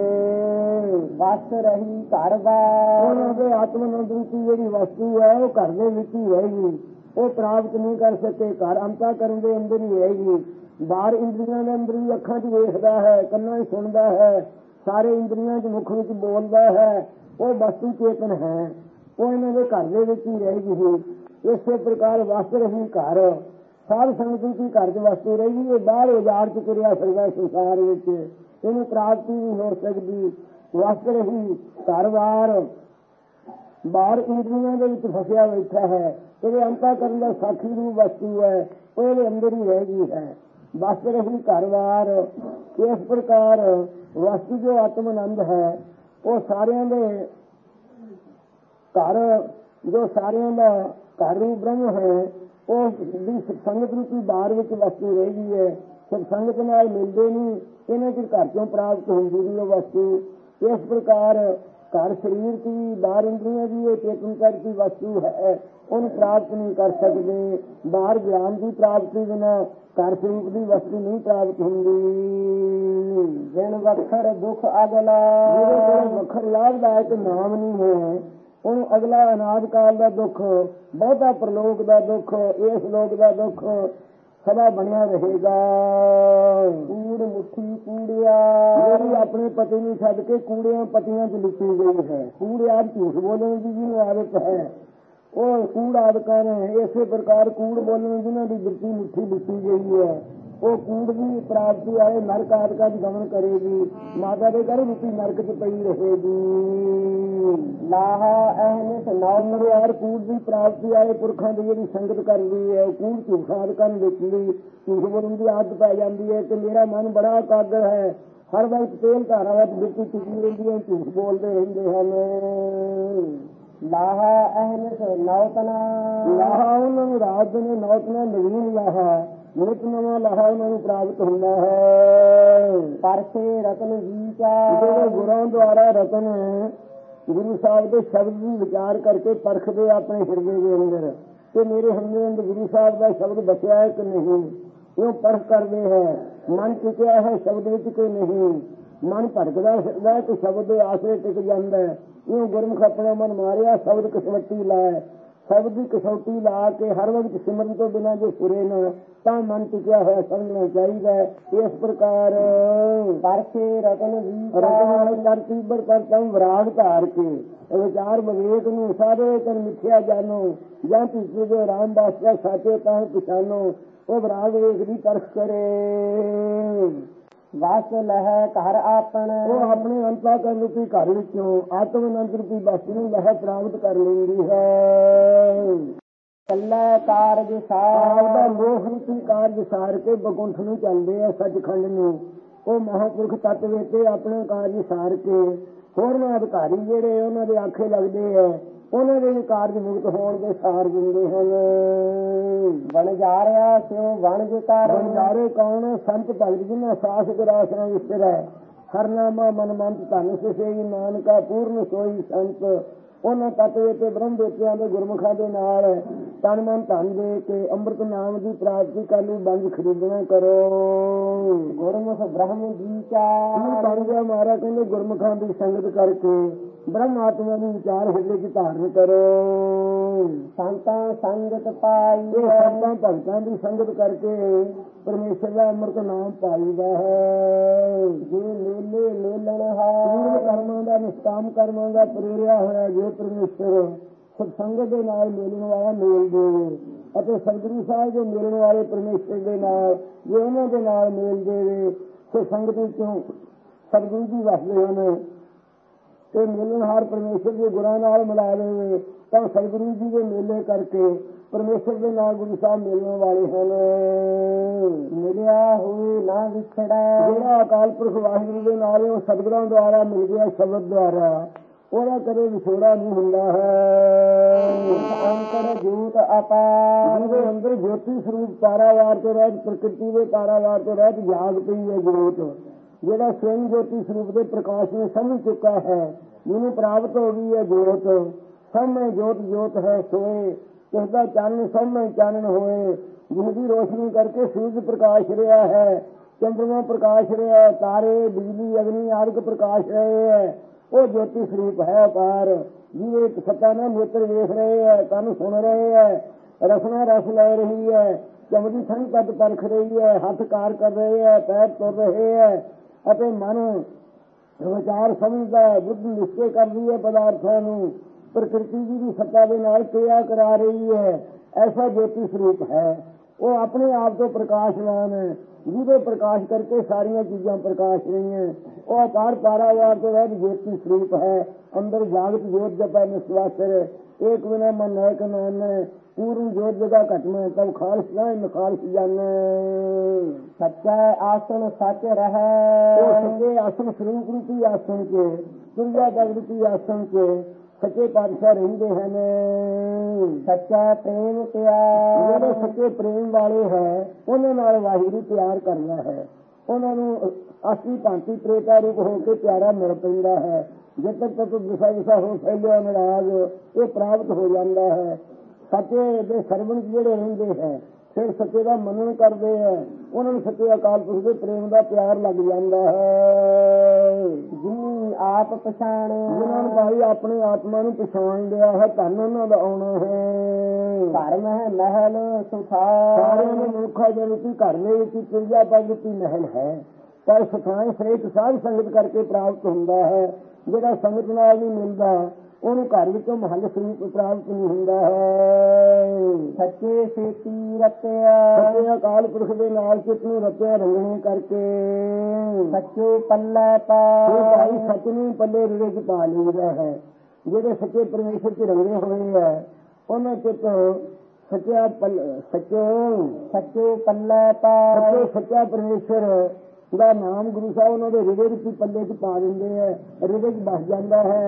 ਵਸ ਰਹੀ ਘਰ ਬਾਰ। ਉਹਨਾਂ ਦੇ ਆਤਮਨੰਦ ਰੂਪੀ ਜਿਹੜੀ ਵਸਤੂ ਹੈ ਉਹ ਘਰ ਦੇ ਵਿੱਚ ਹੀ ਰਹੇਗੀ, ਉਹ ਪ੍ਰਾਪਤ ਨਹੀਂ ਕਰ ਸਕੇ। ਘਰ ਅੰਤਾ ਕਰਨ ਦੇ ਅੰਦਰ ਹੀ ਰਹੇਗੀ। ਬਾਹਰ ਇੰਦਰੀਆਂ ਦੇ ਅੰਦਰ ਵੀ ਅੱਖਾਂ ਚ ਵੇਖਦਾ ਹੈ, ਕੰਨਾਂ ਚ ਸੁਣਦਾ ਹੈ, ਸਾਰੇ ਇੰਦਰੀਆਂ ਚ ਮੁਖ ਵਿੱਚ ਬੋਲਦਾ ਹੈ, ਉਹ ਵਸਤੂ ਚੇਤਨ ਹੈ, ਉਹ ਇਹਨਾਂ ਦੇ ਘਰ ਦੇ ਵਿੱਚ ਹੀ ਰਹੇਗੀ। ਇਸੇ ਪ੍ਰਕਾਰ ਵਸ ਰਹੀ ਘਰ ਸਾਧ ਸੰਗਤ ਦੀ ਘਰ ਚ ਵਸਤੂ ਰਹੇਗੀ। ਇਹ ਬਾਹਰ ਉਜਾੜ ਚ ਤੁਰਿਆ ਫਿਰਦਾ ਸੰਸਾਰ ਵਿੱਚ, ਇਹਨੂੰ ਪ੍ਰਾਪਤੀ ਨਹੀਂ ਹੋ ਸਕਦੀ। ਵਸ ਰਹੀ ਘਰ ਵਾਰ ਬਾਹਰ ਇੰਦਰੀਆਂ ਦੇ ਵਿੱਚ ਫਸਿਆ ਬੈਠਾ ਹੈ, ਇਹਦੇ ਅੰਤਾ ਕਰਨ ਦਾ ਸਾਖੀ ਰੂਪ ਵਸਤੂ ਹੈ, ਉਹ ਇਹਦੇ ਅੰਦਰ ਹੀ ਰਹਿ ਹੈ। ਵਸ ਰਹੀ ਘਰ ਵਾਰ ਇਸ ਪ੍ਰਕਾਰ ਵਸਤੂ ਜੋ ਆਤਮ ਆਨੰਦ ਹੈ ਉਹ ਸਾਰਿਆਂ ਦੇ ਘਰ, ਜੋ ਸਾਰਿਆਂ ਦਾ ਘਰ ਰੂਪ ਬ੍ਰਹਮ ਹੈ, ਉਹ ਦੀ ਸੰਗਤ ਰੂਪੀ ਬਾਹਰ ਵਿੱਚ ਵਸਤੂ ਰਹਿ ਗਈ ਹੈ। ਸੰਗਤ ਨਾਲ ਮਿਲਦੇ ਨਹੀਂ, ਇਹਨਾਂ ਚ ਘਰ ਚੋਂ ਪ੍ਰਾਪਤ ਹੁੰਦੀ ਨਹੀਂ ਉਹ ਵਸਤੂ। ਇਸ ਪ੍ਰਕਾਰ ਘਰ ਸਰੀਰ ਦੀ ਬਾਹਰ ਇੰਦਰੀਆਂ ਦੀ ਇਹ ਚੇਤਨ ਕਰਦੀ ਵਸਤੂ ਹੈ, ਉਹਨੂੰ ਪ੍ਰਾਪਤ ਨਹੀਂ ਕਰ ਸਕਦੇ। ਬਾਹਰ ਗਿਆਨ ਦੀ ਪ੍ਰਾਪਤੀ ਬਿਨਾਂ ਘਰ ਸਰੂਪ ਦੀ ਵਸਤੂ ਨਹੀਂ ਪ੍ਰਾਪਤ ਹੁੰਦੀ। ਜਿਨ ਵੱਖਰ ਦੁੱਖ ਅਗਲਾ, ਜਿਹਦੇ ਕੋਲ ਵੱਖਰ ਲਾਭਦਾਇਕ ਨਾਮ ਨਹੀਂ ਹੈ ਉਹਨੂੰ ਅਗਲਾ ਅਨਾਦ ਕਾਲ ਦਾ ਦੁੱਖ, ਬਹੁਤਾ ਪ੍ਰਲੋਕ ਦਾ ਦੁੱਖ, ਇਸ ਲੋਕ ਦਾ ਦੁੱਖ ਸਦਾ ਬਣਿਆ ਰਹੇਗਾ। ਕੂੜ ਮੁੱਠੀ ਕੂੜਿਆ, ਜਿਹੜੀ ਆਪਣੇ ਪਤੀ ਨੂੰ ਛੱਡ ਕੇ ਕੂੜਿਆਂ ਪਤੀਆਂ ਚ ਲਿਖੀ ਗਈ ਹੈ। ਕੂੜਿਆ ਝੂਠ ਬੋਲਣ ਦੀ ਜਿਹਨੂੰ ਆਦਤ ਹੈ ਉਹ ਕੂੜ ਆਦਿਕਾਂ ਨੇ। ਇਸੇ ਪ੍ਰਕਾਰ ਕੂੜ ਬੋਲਣ ਜਿਹਨਾਂ ਦੀ ਬਿਰਤੀ ਮੁੱਠੀ ਲਿਖੀ ਗਈ ਹੈ ਉਹ ਕੂੜ ਦੀ ਪ੍ਰਾਪਤੀ ਵਾਲੇ ਨਰਕ ਆਦਿਕਾਂ ਦੀ ਗਮਨ ਕਰੇਗੀ, ਮਾਤਾ ਦੇ ਘਰ ਰੂਪੀ ਨਰਕ ਚ ਪਈ ਰਹੇਗੀ। ਲਾਹਾ ਅਹਿਨਿਸ ਨੌ ਯਾਰ ਕੂੜ ਦੀ ਪ੍ਰਾਪਤੀ ਵਾਲੇ ਪੁਰਖਾਂ ਦੀ ਜਿਹੜੀ ਸੰਗਤ ਕਰਦੀ ਹੈ ਉਹ ਕੂੜ ਝੂਠ ਆਦਿਕਾਂ ਨੂੰ ਦੇਖਦੀ, ਝੂਠ ਬੋਲਣ ਦੀ ਆਦਤ ਪੈ ਜਾਂਦੀ ਹੈ ਕਿ ਮੇਰਾ ਮਨ ਬੜਾ ਇਕਾਗਰ ਹੈ, ਹਰ ਵਕਤ ਤੇਲ ਧਾਰਾ ਵਿੱਚ ਬਿਰਤੀ ਟਿਕੀ ਰਹਿੰਦੀ ਹੈ, ਝੂਠ ਬੋਲਦੇ ਰਹਿੰਦੇ ਹਨ। ਲਾਹਾ ਅਹਨਸ ਨੌਤਨਾ ਲਾਹਾ ਉਹਨਾਂ ਨੂੰ ਰਾਤ ਦਿਨ ਨੌਤਨਾ ਨਵੀਨ ਲਾਹਾ ਨਿਤ ਨਵਾਂ ਲਾਹਾ ਉਹਨਾਂ ਨੂੰ ਪ੍ਰਾਪਤ ਹੁੰਦਾ ਹੈ। ਪਰਸੇ ਰਤਨ ਜੀਚਾ ਜਿਹੜੇ ਗੁਰਾਂ ਦੁਆਰਾ ਰਤਨ ਗੁਰੂ ਸਾਹਿਬ ਦੇ ਸ਼ਬਦ ਨੂੰ ਵਿਚਾਰ ਕਰਕੇ ਪਰਖਦੇ ਆਪਣੇ ਹਿਰਦੇ ਦੇ ਅੰਦਰ ਕਿ ਮੇਰੇ ਹਿਰਦੇ ਅੰਦਰ ਗੁਰੂ ਸਾਹਿਬ ਦਾ ਸ਼ਬਦ ਬਚਿਆ ਹੈ ਕਿ ਨਹੀਂ, ਉਹ ਪਰਖ ਕਰਦੇ ਹੈ। ਮਨ ਟਿਕਿਆ ਹੈ ਸ਼ਬਦ ਵਿੱਚ ਕਿ ਨਹੀਂ, ਮਨ ਭਟਕਦਾ ਫਿਰਦਾ ਕਿ ਸ਼ਬਦ ਦੇ ਆਸਰੇ ਟਿਕ ਜਾਂਦਾ ਹੈ। ਉਹ ਗੁਰਮੁਖ ਆਪਣਾ ਮਨ ਮਾਰਿਆ ਸ਼ਬਦ ਕਸਵੱਟੀ ਲਾਏ, ਸ਼ਬਦ ਦੀ ਕਸੌਟੀ ਲਾ ਕੇ ਹਰ ਵਕਤ ਸਿਮਰਨ ਤੋਂ ਬਿਨਾਂ ਜੇ ਪੁਰੇ ਨਾ ਤਾਂ ਮਨ ਟਿਕਿਆ ਹੋਇਆ ਸਮਝਣਾ ਚਾਹੀਦਾ ਹੈ। ਇਸ ਪ੍ਰਕਾਰ ਪਰਸੇ ਰਤਨ ਜੀਚਾ ਰਤਨ ਕਰਤੀ ਬਰ ਕਰਤਾ ਵਿਰਾਗ ਧਾਰ ਕੇ ਵਿਚਾਰ ਵਿਵੇਕ ਨੂੰ ਸਾਰੇ ਕਰ ਮਿਥਿਆ ਜਾਨੋ ਜਾਂ ਪਿਛਲੇ ਜੋ ਰਾਮ ਬਾਸਿਆ ਸਾਚੇ ਤਾਂ ਪਛਾਨੋ। ਉਹ ਵਿਰਾਗ ਵੇਖ ਦੀ ਪਰਖ ਕਰੇ। ਵਸ ਲਹਿ ਘਰ ਆਪਣ ਉਹ ਆਪਣੇ ਅੰਤਾ ਕਰਨ ਰੂਪੀ ਘਰ ਵਿੱਚੋਂ ਆਤਮ ਅਨੰਦ ਰੂਪੀ ਵਸਤੂ ਨੂੰ ਲਹਿ ਪ੍ਰਾਪਤ ਕਰ ਲੈਂਦੀ ਹੈ। ਚੱਲੇ ਕਾਰਜ ਸਾਰ ਦਾ ਮੋਹ ਰੂਪੀ ਕਾਰਜ ਸਾਰ ਕੇ ਬਗੁੰਠ ਨੂੰ ਚੱਲਦੇ ਆ ਸੱਚਖੰਡ ਨੂੰ। ਉਹ ਮਹਾਂਪੁਰਖ ਤੱਤ ਵਿੱਚ ਆਪਣੇ ਕਾਰਜ ਸਾਰ ਕੇ ਹੋਰਨਾਂ ਅਧਿਕਾਰੀ ਜਿਹੜੇ ਉਹਨਾਂ ਦੇ ਆਖੇ ਲੱਗਦੇ ਆ ਉਹਨਾਂ ਦੇ ਵੀ ਕਾਰਜ ਮੁਕਤ ਹੋਣ ਦੇ ਸਾਰ ਦਿੰਦੇ ਹਨ। ਬਣ ਜਾ ਰਿਹਾ ਸਿਉ ਵਣ ਜਿਕਾਰ ਬਣਜਾਰੇ ਕੌਣ ਸੰਤ ਭਗਤ ਜਿਨ੍ਹਾਂ ਸਾਸ ਗਰਾਸਨਾ ਵਿਸਰ ਹੈ। ਹਰਨਾਮਾ ਮਨ ਮੰਤ ਧਨ ਸਿਸੇਈ ਨਾਨਕਾ ਪੂਰਨ ਸੋਈ ਸੰਤ। ਉਹਨਾਂ ਤੱਤ ਵਿੱਚ ਬ੍ਰਹਮ ਦੇਵਤਿਆਂ ਦੇ ਗੁਰਮੁਖਾਂ ਦੇ ਨਾਲ ਤਨ ਮਨ ਧਨ ਦੇ ਕੇ ਅੰਮ੍ਰਿਤ ਨਾਮ ਦੀ ਪ੍ਰਾਪਤੀ ਕਰਨ ਲਈ ਬੰਦ ਖਰੀਦਣਾ ਕਰੋ। ਗੁਰਮੁਖ ਬ੍ਰਹਮ ਜੀਚਾ ਬਣ ਗਿਆ ਮਹਾਰਾਜ ਕਹਿੰਦੇ ਗੁਰਮੁਖਾਂ ਦੀ ਸੰਗਤ ਕਰਕੇ ਬ੍ਰਹਮ ਆਤਮਾ ਦੀ ਵਿਚਾਰ ਹਿਰਦੇ ਚ ਧਾਰਨ ਕਰੋ। ਸੰਤਾਂ ਸੰਗਤ ਪਾਈ ਸੰਤਾਂ ਭਗਤਾਂ ਦੀ ਸੰਗਤ ਕਰਕੇ ਪਰਮੇਸ਼ਰ ਦਾ ਅੰਮ੍ਰਿਤ ਨਾਮ ਪਾਈਦਾ ਹੈ। ਜੇ ਮੇਲੇ ਮੇਲਣ ਪੂਰਨ ਹੈ ਕਰਮਾਂ ਦਾ ਨਿਸ਼ਕਾਮ ਕਰਮਾਂ ਦਾ ਪ੍ਰੇਰਿਆ ਹੋਇਆ ਜੇ ਪਰਮੇਸ਼ਰ ਸਤਸੰਗਤ ਦੇ ਨਾਲ ਮਿਲਣ ਵਾਲਾ ਮੇਲ ਦੇਵੇ ਅਤੇ ਸਤਿਗੁਰੂ ਸਾਹਿਬ ਦੇ ਮਿਲਣ ਵਾਲੇ ਪਰਮੇਸ਼ਰ ਦੇ ਨਾਲ ਜੇ ਉਹਨਾਂ ਦੇ ਨਾਲ ਮੇਲ ਦੇਵੇ ਤੇ ਸੰਗਤ ਵਿੱਚੋਂ ਸਤਿਗੁਰੂ ਜੀ ਵਸਦੇ ਹਨ ਤੇ ਮਿਲਣਹਾਰ ਪਰਮੇਸ਼ਰ ਦੇ ਗੁਰਾਂ ਨਾਲ ਮਿਲਾ ਦੇਵੇ ਤਾਂ ਸਤਿਗੁਰੂ ਜੀ ਦੇ ਮੇਲੇ ਕਰਕੇ ਪਰਮੇਸ਼ਰ ਦੇ ਨਾਲ ਗੁਰੂ ਸਾਹਿਬ ਮਿਲਣ ਵਾਲੇ ਹਨ। ਮਿਲਿਆ ਹੋਏ ਨਾ ਵਿਛੜਾ ਜਿਹੜਾ ਅਕਾਲ ਪੁਰਖ ਵਾਹਿਗੁਰੂ ਦੇ ਨਾਲ ਉਹ ਸਤਿਗੁਰਾਂ ਦੁਆਰਾ ਮਿਲ ਗਿਆ ਸ਼ਬਦ ਦੁਆਰਾ ਉਹਦਾ ਕਦੇ ਵਿਛੋੜਾ ਨਹੀਂ ਹੁੰਦਾ ਹੈ। ਅੰਤਰ ਜੋਤ ਅਪਾਰ ਜਿਹਦੇ ਅੰਦਰ ਜੋਤੀ ਸਰੂਪ ਪਾਰਾਵਾਰ ਤੋਂ ਰਹਿਤ ਪ੍ਰਕਿਰਤੀ ਦੇ ਪਾਰਾਵਾਰ ਤੋਂ ਰਹਿਤ ਜਾਗ ਪਈ ਹੈ ਜੋਤ ਜਿਹੜਾ ਸਵੈੰ ਜੋਤੀ ਸਰੂਪ ਦੇ ਪ੍ਰਕਾਸ਼ ਨੂੰ ਸਮਝ ਚੁੱਕਾ ਹੈ ਜਿਹਨੂੰ ਪ੍ਰਾਪਤ ਹੋ ਗਈ ਹੈ ਜੋਤ। ਸਾਹਮਣੇ ਜੋਤ ਜੋਤ ਹੈ ਸੋਏ ਕਿਸ ਦਾ ਚਾਨਣ ਸਾਹਮਣੇ ਚਾਨਣ ਹੋਏ ਜਿਹਦੀ ਰੋਸ਼ਨੀ ਕਰਕੇ ਸੂਰਜ ਪ੍ਰਕਾਸ਼ ਰਿਹਾ ਹੈ ਚੰਦਰਮਾ ਪ੍ਰਕਾਸ਼ ਰਿਹਾ ਹੈ ਤਾਰੇ ਬਿਜਲੀ ਅਗਨੀ ਆਦਿਕ ਪ੍ਰਕਾਸ਼ ਰਹੇ ਹੈ। ਉਹ ਜੋਤੀ ਸਰੂਪ ਹੈ ਅਪਾਰ ਜਿਹਦੇ ਸੱਤਾ ਨਾਲ ਨੇਤਰ ਵੇਖ ਰਹੇ ਹੈ ਕੰਨ ਸੁਣ ਰਹੇ ਹੈ ਰਸਨਾ ਰਸ ਲੈ ਰਹੀ ਹੈ ਚਮੜੀ ਠੰਡ ਤੱਕ ਪਰਖ ਰਹੀ ਹੈ ਹੱਥ ਕਾਰ ਕਰ ਰਹੇ ਹੈ ਪੈਰ ਤੁਰ ਰਹੇ ਹੈ ਅਤੇ ਮਨ ਵਿਚਾਰ ਸਮਝਦਾ ਹੈ ਬੁੱਧ ਨਿਸ਼ਚੈ ਕਰਦੀ ਹੈ ਪਦਾਰਥਾਂ ਨੂੰ ਪ੍ਰਕਿਰਤੀ ਜੀ ਦੀ ਸੱਤਾ ਦੇ ਨਾਲ ਕਿਰਿਆ ਕਰਾ ਰਹੀ ਹੈ। ਐਸਾ ਜੋਤੀ ਸਰੂਪ ਹੈ ਉਹ ਆਪਣੇ ਆਪ ਤੋਂ ਪ੍ਰਕਾਸ਼ਵਾਨ ਹੈ ਜਿਹਦੇ ਪ੍ਰਕਾਸ਼ ਕਰਕੇ ਸਾਰੀਆਂ ਚੀਜ਼ਾਂ ਪ੍ਰਕਾਸ਼ ਰਹੀਆਂ। ਉਹ ਅਪਾਰ ਪਾਰਾਵਾਰ ਤੋਂ ਰਹਿਤ ਜੋਤੀ ਸਰੂਪ ਹੈ ਅੰਦਰ ਜਾਗਤ ਜੋਤ ਜਪੈ ਨਿਸਵਾਸਰ ਏਕ ਬਿਨਾ ਮਨ ਨਾਇਕ ਨਾਮ ਪੂਰਨ ਜੋਤ ਜਗਾ ਘਟਨਾ ਤਬ ਖਾਲਸ ਨਾ ਖਾਲਸ ਜਾਣੇ। ਸੱਚਾ ਆਸਣ ਸੱਚ ਰਹਿ ਉਹ ਸੱਚੇ ਆਸਣ ਸਰੂਪ ਰੂਪੀ ਆਸਣ ਕੇ ਦੁਰਗਾ ਜਗਤੀ ਆਸਣ ਕੇ ਸੱਚੇ ਪਾਤਸ਼ਾਹ ਰਹਿੰਦੇ ਹਨ। ਸੱਚਾ ਪ੍ਰੇਮ ਪਿਆਰ ਜਿਹੜੇ ਸੱਚੇ ਪ੍ਰੇਮ ਵਾਲੇ ਹੈ ਉਹਨਾਂ ਨਾਲ ਵਾਹਿਗੁਰੂ ਪਿਆਰ ਕਰਨਾ ਹੈ। ਉਹਨਾਂ ਨੂੰ ਅਸਲੀ ਭਾਂਤੀ ਪ੍ਰੇਤਾ ਰੂਪ ਹੋ ਕੇ ਪਿਆਰਾ ਮਿਲ ਪੈਂਦਾ ਹੈ। ਜਦ ਤੱਕ ਤੱਕ ਗੁੱਸਾ ਗੁੱਸਾ ਹੋ ਫੈਲਿਆ ਨਾਰਾਜ਼ ਇਹ ਪ੍ਰਾਪਤ ਹੋ ਜਾਂਦਾ ਹੈ। ਸੱਚੇ ਦੇ ਸਰਵਣ ਜਿਹੜੇ ਰਹਿੰਦੇ ਹੈ ਫਿਰ ਸੱਚੇ ਦਾ ਮੰਨਣ ਕਰਦੇ ਹੈ ਉਹਨਾਂ ਨੂੰ ਸੱਚੇ ਅਕਾਲ ਪੁਰਖ ਦੇ ਪ੍ਰੇਮ ਦਾ ਪਿਆਰ ਲੱਗ ਜਾਂਦਾ ਹੈ। ਜਿਹਨੂੰ ਆਪ ਪਛਾਣ ਜਿਹਨਾਂ ਨੂੰ ਭਾਈ ਆਪਣੇ ਆਤਮਾ ਨੂੰ ਪਛਾਣ ਲਿਆ ਹੈ ਧਨ ਉਹਨਾਂ ਦਾ ਆਉਣਾ ਹੈ। ਧਰਮ ਹੈ ਮਹਿਲ ਸੁਥਾਰ ਸਾਰਿਆਂ ਨੂੰ ਮਨੁੱਖਾ ਜਨਤੀ ਘਰ ਵਿੱਚ ਪਿਰਜਾ ਪਗਤੀ ਮਹਿਲ ਹੈ ਪਰ ਸੁਥਾਏ ਸ੍ਰੇਤ ਸਾਧ ਸੰਗਤ ਕਰਕੇ ਪ੍ਰਾਪਤ ਹੁੰਦਾ ਹੈ। ਜਿਹੜਾ ਸੰਗਤ ਨਾਲ ਨਹੀਂ ਮਿਲਦਾ ਉਹਨੂੰ ਘਰ ਵਿੱਚੋਂ ਮਹੱਲ ਸਰੂਪ ਪ੍ਰਾਪਤ ਨਹੀਂ ਹੁੰਦਾ ਹੈ। ਸੱਚੇ ਸੇਤੀ ਰਤਿਆ ਸੱਚੇ ਅਕਾਲ ਪੁਰਖ ਦੇ ਨਾਲ ਚਿੱਤ ਨੂੰ ਰਤਿਆ ਰੰਗਣੇ ਕਰਕੇ ਸੱਚੇ ਪੱਲੇ ਪਾ ਭਾਈ ਸੱਚ ਨੂੰ ਪੱਲੇ ਰਿੜੇ ਚ ਪਾ ਲਈਦਾ ਹੈ। ਜਿਹੜੇ ਸੱਚੇ ਪਰਮੇਸ਼ਰ ਚ ਰੰਗੇ ਹੋਏ ਹੈ ਉਹਨਾਂ ਚਿੱਤ ਸੱਚਾ ਪਲ ਸੱਚੇ ਸੱਚੇ ਪੱਲੇ ਪਾ ਸੱਚੇ ਸੱਚਾ ਪਰਮੇਸ਼ਰ ਦਾ ਨਾਮ ਗੁਰੂ ਸਾਹਿਬ ਉਹਨਾਂ ਦੇ ਰਿੜੇ ਵਿੱਚ ਪੱਲੇ ਚ ਪਾ ਦਿੰਦੇ ਹੈ ਰਿੜੇ ਚ ਬਸ ਜਾਂਦਾ ਹੈ।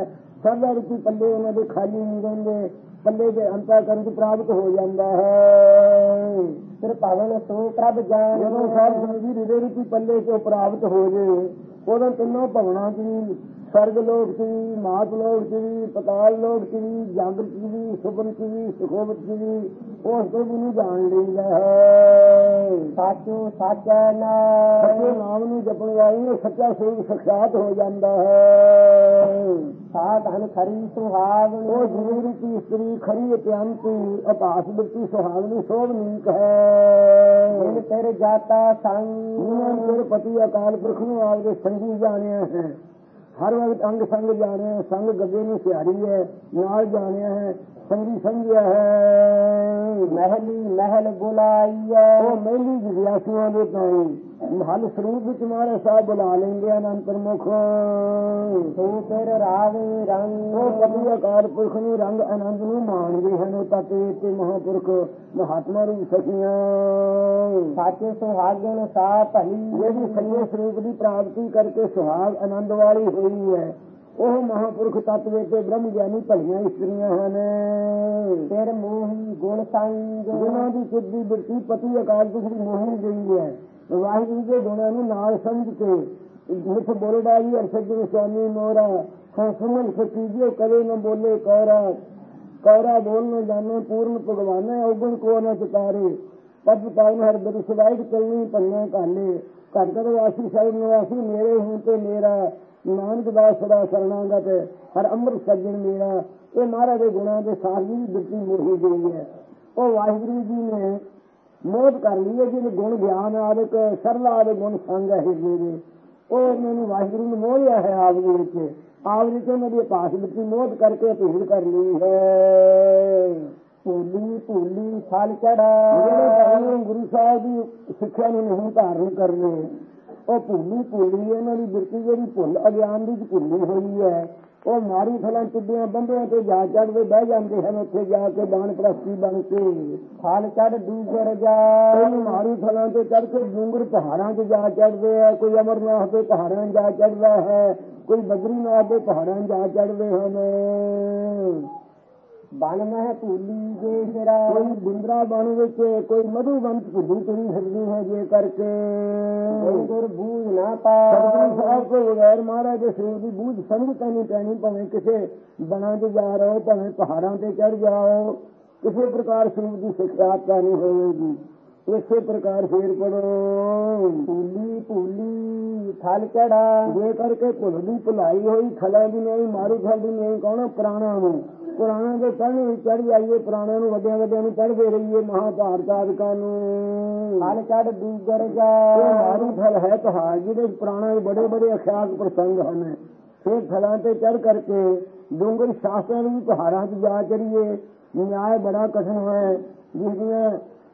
ਸਰਦਾ ਰੂਪੀ ਪੱਲੇ ਉਹਨਾਂ ਦੇ ਖਾਲੀ ਨਹੀਂ ਰਹਿੰਦੇ, ਪੱਲੇ ਦੇ ਅੰਤःਕਰਨ ਚ ਪ੍ਰਾਪਤ ਹੋ ਜਾਂਦਾ ਹੈ। ਫਿਰ ਭਵਨ ਸੋ ਪ੍ਰਭ ਜਾਨ, ਜਦੋਂ ਸਾਧ ਸੰਗਤ ਜੀ ਹਿਰਦੇ ਰੂਪੀ ਪੱਲੇ ਚੋਂ ਪ੍ਰਾਪਤ ਹੋ ਜੇ, ਉਦੋਂ ਤਿੰਨੋਂ ਭਵਨਾਂ ਚ ਵੀ, ਸਰਗ ਲੋਕ ਚ ਵੀ, ਮਾਤ ਲੋਕ ਚ ਵੀ, ਪਤਾਲ ਲੋਕ ਚ ਵੀ, ਜਾਗਰਤ ਚ ਵੀ, ਸੁਪਨ ਚ ਵੀ, ਸੁਖੋਵਤ ਚ ਵੀ ਉਸ ਤੋਂ ਵੀ ਨੂੰ ਜਾਣ ਲਈਦਾ ਹੈ। ਸਾਚੋ ਸਾਚਾ ਸੱਚੇ ਨਾਮ, ਨਾਮ ਨੂੰ ਜਪਣ ਵਾਲੇ ਨੂੰ ਸੱਚਾ ਸਰੂਪ ਸਾਖਿਆਤ ਹੋ ਜਾਂਦਾ ਹੈ। ਸਾਧ ਹਨ ਖਰੀ ਸੁਹਾਗਣ, ਉਹ ਜੀਵ ਰੂਪੀ ਇਸਤਰੀ ਖਰੀ ਅਤਿਅੰਤੀ ਅਪਾਸ ਬਿਰਤੀ ਸੁਹਾਗਣੀ ਸੋਭਨੀਕ ਹੈ। ਜਿਨ ਤੇਰੇ ਜਾਤਾ ਸੰਗ, ਜਿਨ੍ਹਾਂ ਨੇ ਤੇਰੇ ਪਤੀ ਅਕਾਲ ਪੁਰਖ ਨੂੰ ਆਪਦੇ ਸੰਗੀ ਜਾਣਿਆ ਹੈ, ਹਰ ਵਕਤ ਅੰਗ ਸੰਗ ਜਾਣਿਆ, ਸੰਗ ਗੱਗੇ ਨੂੰ ਸਿਹਾਰੀ ਹੈ, ਨਾਲ ਜਾਣਿਆ ਹੈ, ਸੰਗੀ ਸਮਝਿਆ ਹੈ। ਮਹਿਲੀ ਮਹਿਲ ਬੁਲਾਈਐ, ਉਹ ਮਹਿਲੀ ਜਿਗਿਆਸੂਆਂ ਦੇ ਪਾਣੀ ਮਹਲ ਸਰੂਪ ਵਿੱਚ ਮਾਰੇ ਸਾਹਿਬ ਬੁਲਾ ਲੈਂਦੇ ਆ ਅਨੰਤ ਪ੍ਰਮੁਖ। ਸੋ ਫਿਰ ਰਾਵੇ ਰੰਗ, ਉਹ ਪਤੀ ਅਕਾਲ ਪੁਰਖ ਨੂੰ ਰੰਗ ਆਨੰਦ ਨੂੰ ਮਾਣਦੇ ਹਨ। ਉਹ ਤਤੇ ਤੇ ਮਹਾਂਪੁਰਖ ਮਹਾਤਮਾ ਰੂਪ ਸਖੀਆਂ, ਸਾਚੇ ਸੁਹਾਗਣ ਸਾ ਭਲੀ, ਜਿਹੜੀ ਸੱਚੇ ਸਰੂਪ ਦੀ ਪ੍ਰਾਪਤੀ ਕਰਕੇ ਸੁਹਾਗ ਆਨੰਦ ਵਾਲੀ ਹੋਈ ਹੈ, ਉਹ ਮਹਾਂਪੁਰਖ ਤਤਵੇ ਤੇ ਬ੍ਰਹਮ ਗਿਆਨੀ ਭਲੀਆਂ ਇਸਤਰੀਆਂ ਹਨ। ਫਿਰ ਮੋਹੀ ਗੁਣ ਸੰਗ, ਜਿਹਨਾਂ ਦੀ ਸਿੱਧੀ ਬਿਰਤੀ ਪਤੀ ਅਕਾਲ ਪੁਰਖ ਦੀ ਮੋਹੀ ਗਈ ਹੈ, ਵਾਹਿਗੁਰੂ ਦੇ ਗੁਣਾਂ ਨੂੰ ਨਾਲ ਸਮਝ ਕੇ ਮਿੱਠ ਬੋਲਦਾ ਜੀ ਅਰਸ਼ਦ ਸਵਾਮੀ ਮੋਰਾ ਸੁਮਨ ਸਤੀਜੇ ਕਦੇ न बोले कौरा, कौरा बोल न जाने पूर्ण भगवान अवगुण को न चितारे, पद पावन हर बड़ी सिवाई चलनी पन्ना काले, घर घर वासी साहिब निवासी मेरे हूँ ते मेरा, नानक दास सदा शरणागत हर अमृत सज्जन मेरा। ये महाराज के गुणों के साथ भी बिरती मोही गई है। वो वाहिगुरु जी ने मोह कर ली है, जिन्हें गुण ज्ञान आदि सरला आदि गुण संग है मेरे, ਉਹ ਮੈਨੂੰ ਵਾਹਿਗੁਰੂ ਨੇ ਮੋਹ ਲਿਆ ਹੈ ਆਪ ਦੇ ਵਿੱਚ, ਆਪ ਵਿੱਚ ਉਹਨਾਂ ਦੀ ਪਾਸ ਵਿੱਚ ਮੋਹ ਕਰਕੇ ਭੀੜ ਕਰ ਲਈ ਹੈ। ਭੂਲੀ ਭੂਲੀ ਫਲ ਚੜਾ, ਜਿਹੜੇ ਗੁਰੂ ਸਾਹਿਬ ਦੀ ਸਿੱਖਿਆ ਨੂੰ ਨਹੀਂ ਧਾਰਨ ਕਰਨੇ, ਉਹ ਭੂਲੀ ਭੂਲੀ ਇਹਨਾਂ ਦੀ ਬਿਰਤੀ ਜਿਹੜੀ ਭੁੱਲ ਅਗਿਆਨ ਦੀ ਭੁੱਲੀ ਹੋਈ ਹੈ, ਉਹ ਮਾਰੂ ਥਲਾਂ ਟਿੱਬਿਆਂ ਬੰਦਿਆਂ ਤੇ ਜਾ ਚੜ੍ਹਦੇ ਬਹਿ ਜਾਂਦੇ ਹਨ। ਉੱਥੇ ਜਾ ਕੇ ਬਾਣ ਪ੍ਰਸਤੀ ਬਣ ਕੇ ਫਲ ਚੜ ਦੂਜਰ ਜਾ, ਕੋਈ ਮਾਰੂ ਥਲਾਂ ਤੇ ਚੜ੍ਹ ਕੇ ਡੂੰਗਰ ਪਹਾੜਾਂ 'ਚ ਜਾ ਚੜ੍ਹਦੇ ਆ, ਕੋਈ ਅਮਰਨਾਥ ਦੇ ਪਹਾੜਾਂ 'ਚ ਜਾ ਚੜ੍ਹਦਾ ਹੈ, ਕੋਈ ਬਦਰੀਨਾਥ ਦੇ ਪਹਾੜਾਂ 'ਚ ਜਾ ਚੜ੍ਹਦੇ ਹਨ। ਬਨ ਮਹਿ ਭੂਲੀ ਜੇ ਫਿਰਾ, ਕੋਈ ਬਿੰਦਰਾ ਬਣ ਵਿੱਚ, ਕੋਈ ਮਧੂਬੰਤ ਭੁੱਲੀ ਤੁਰੀ ਫਿਰਦੀ ਹੈ ਜੇ ਕਰਕੇ। ਗੁਰ ਬੂਝ ਨਾ ਪਾ, ਸਤਿਗੁਰੂ ਸਾਹਿਬ ਤੋਂ ਬਗੈਰ ਮਹਾਰਾਜ ਦੇ ਸਰੂਪ ਦੀ ਬੂਝ ਸਮਝ ਕਰਨੀ ਪੈਣੀ। ਭਾਵੇਂ ਕਿਸੇ ਬਣਾ 'ਚ ਜਾ ਰਹੋ, ਭਾਵੇਂ ਪਹਾੜਾਂ ਤੇ ਚੜ੍ਹ ਜਾਓ, ਕਿਸੇ ਪ੍ਰਕਾਰ ਸਰੂਪ ਦੀ ਸਿਖਿਆਤ ਨਹੀਂ ਹੋਵੇਗੀ। ਇਸੇ ਪ੍ਰਕਾਰ ਫੇਰ ਪੜੋ, ਭੂਲੀ ਭੂਲੀ ਫਲ ਚੜਾ, ਜੇ ਕਰਕੇ ਭੁੱਲ ਦੀ ਭੁਲਾਈ ਹੋਈ ਖਲਾ ਦੀ ਨਹੀਂ, ਮਾਰੂ ਖਲ ਦੀ ਨਹੀਂ, ਕੌਣ ਪੁਰਾਣਾ ਨੂੰ ਪੁਰਾਣਾ ਦੇ ਚੜ੍ਹਨੇ ਵਿੱਚ ਚੜ੍ਹ ਜਾਈਏ, ਪੁਰਾਣਿਆਂ ਨੂੰ ਵੱਡਿਆਂ ਵੱਡਿਆਂ ਨੂੰ ਚੜ੍ਹਦੇ ਰਹੀਏ, ਮਹਾਭਾਰਤ ਆਦਿਕਾਂ ਨੂੰ। ਫਲ ਚੜ ਦੂਜਰ ਜਾ, ਮਾਰੂ ਫਲ ਹੈ ਪਹਾੜ ਜਿਹਦੇ ਪੁਰਾਣਾ ਬੜੇ ਬੜੇ ਅਖਿਆਕ ਪ੍ਰਸੰਗ ਹਨ। ਫਿਰ ਫਲਾਂ ਤੇ ਚੜ੍ਹ ਕਰਕੇ ਡੂੰਗਰ ਸ਼ਾਸਤਰਾਂ ਨੂੰ ਵੀ ਪਹਾੜਾਂ 'ਚ ਜਾ ਚੜੀਏ, ਨਿਆਏ ਬੜਾ ਕਠਿਨ ਹੈ, ਜਿਸਦੀਆਂ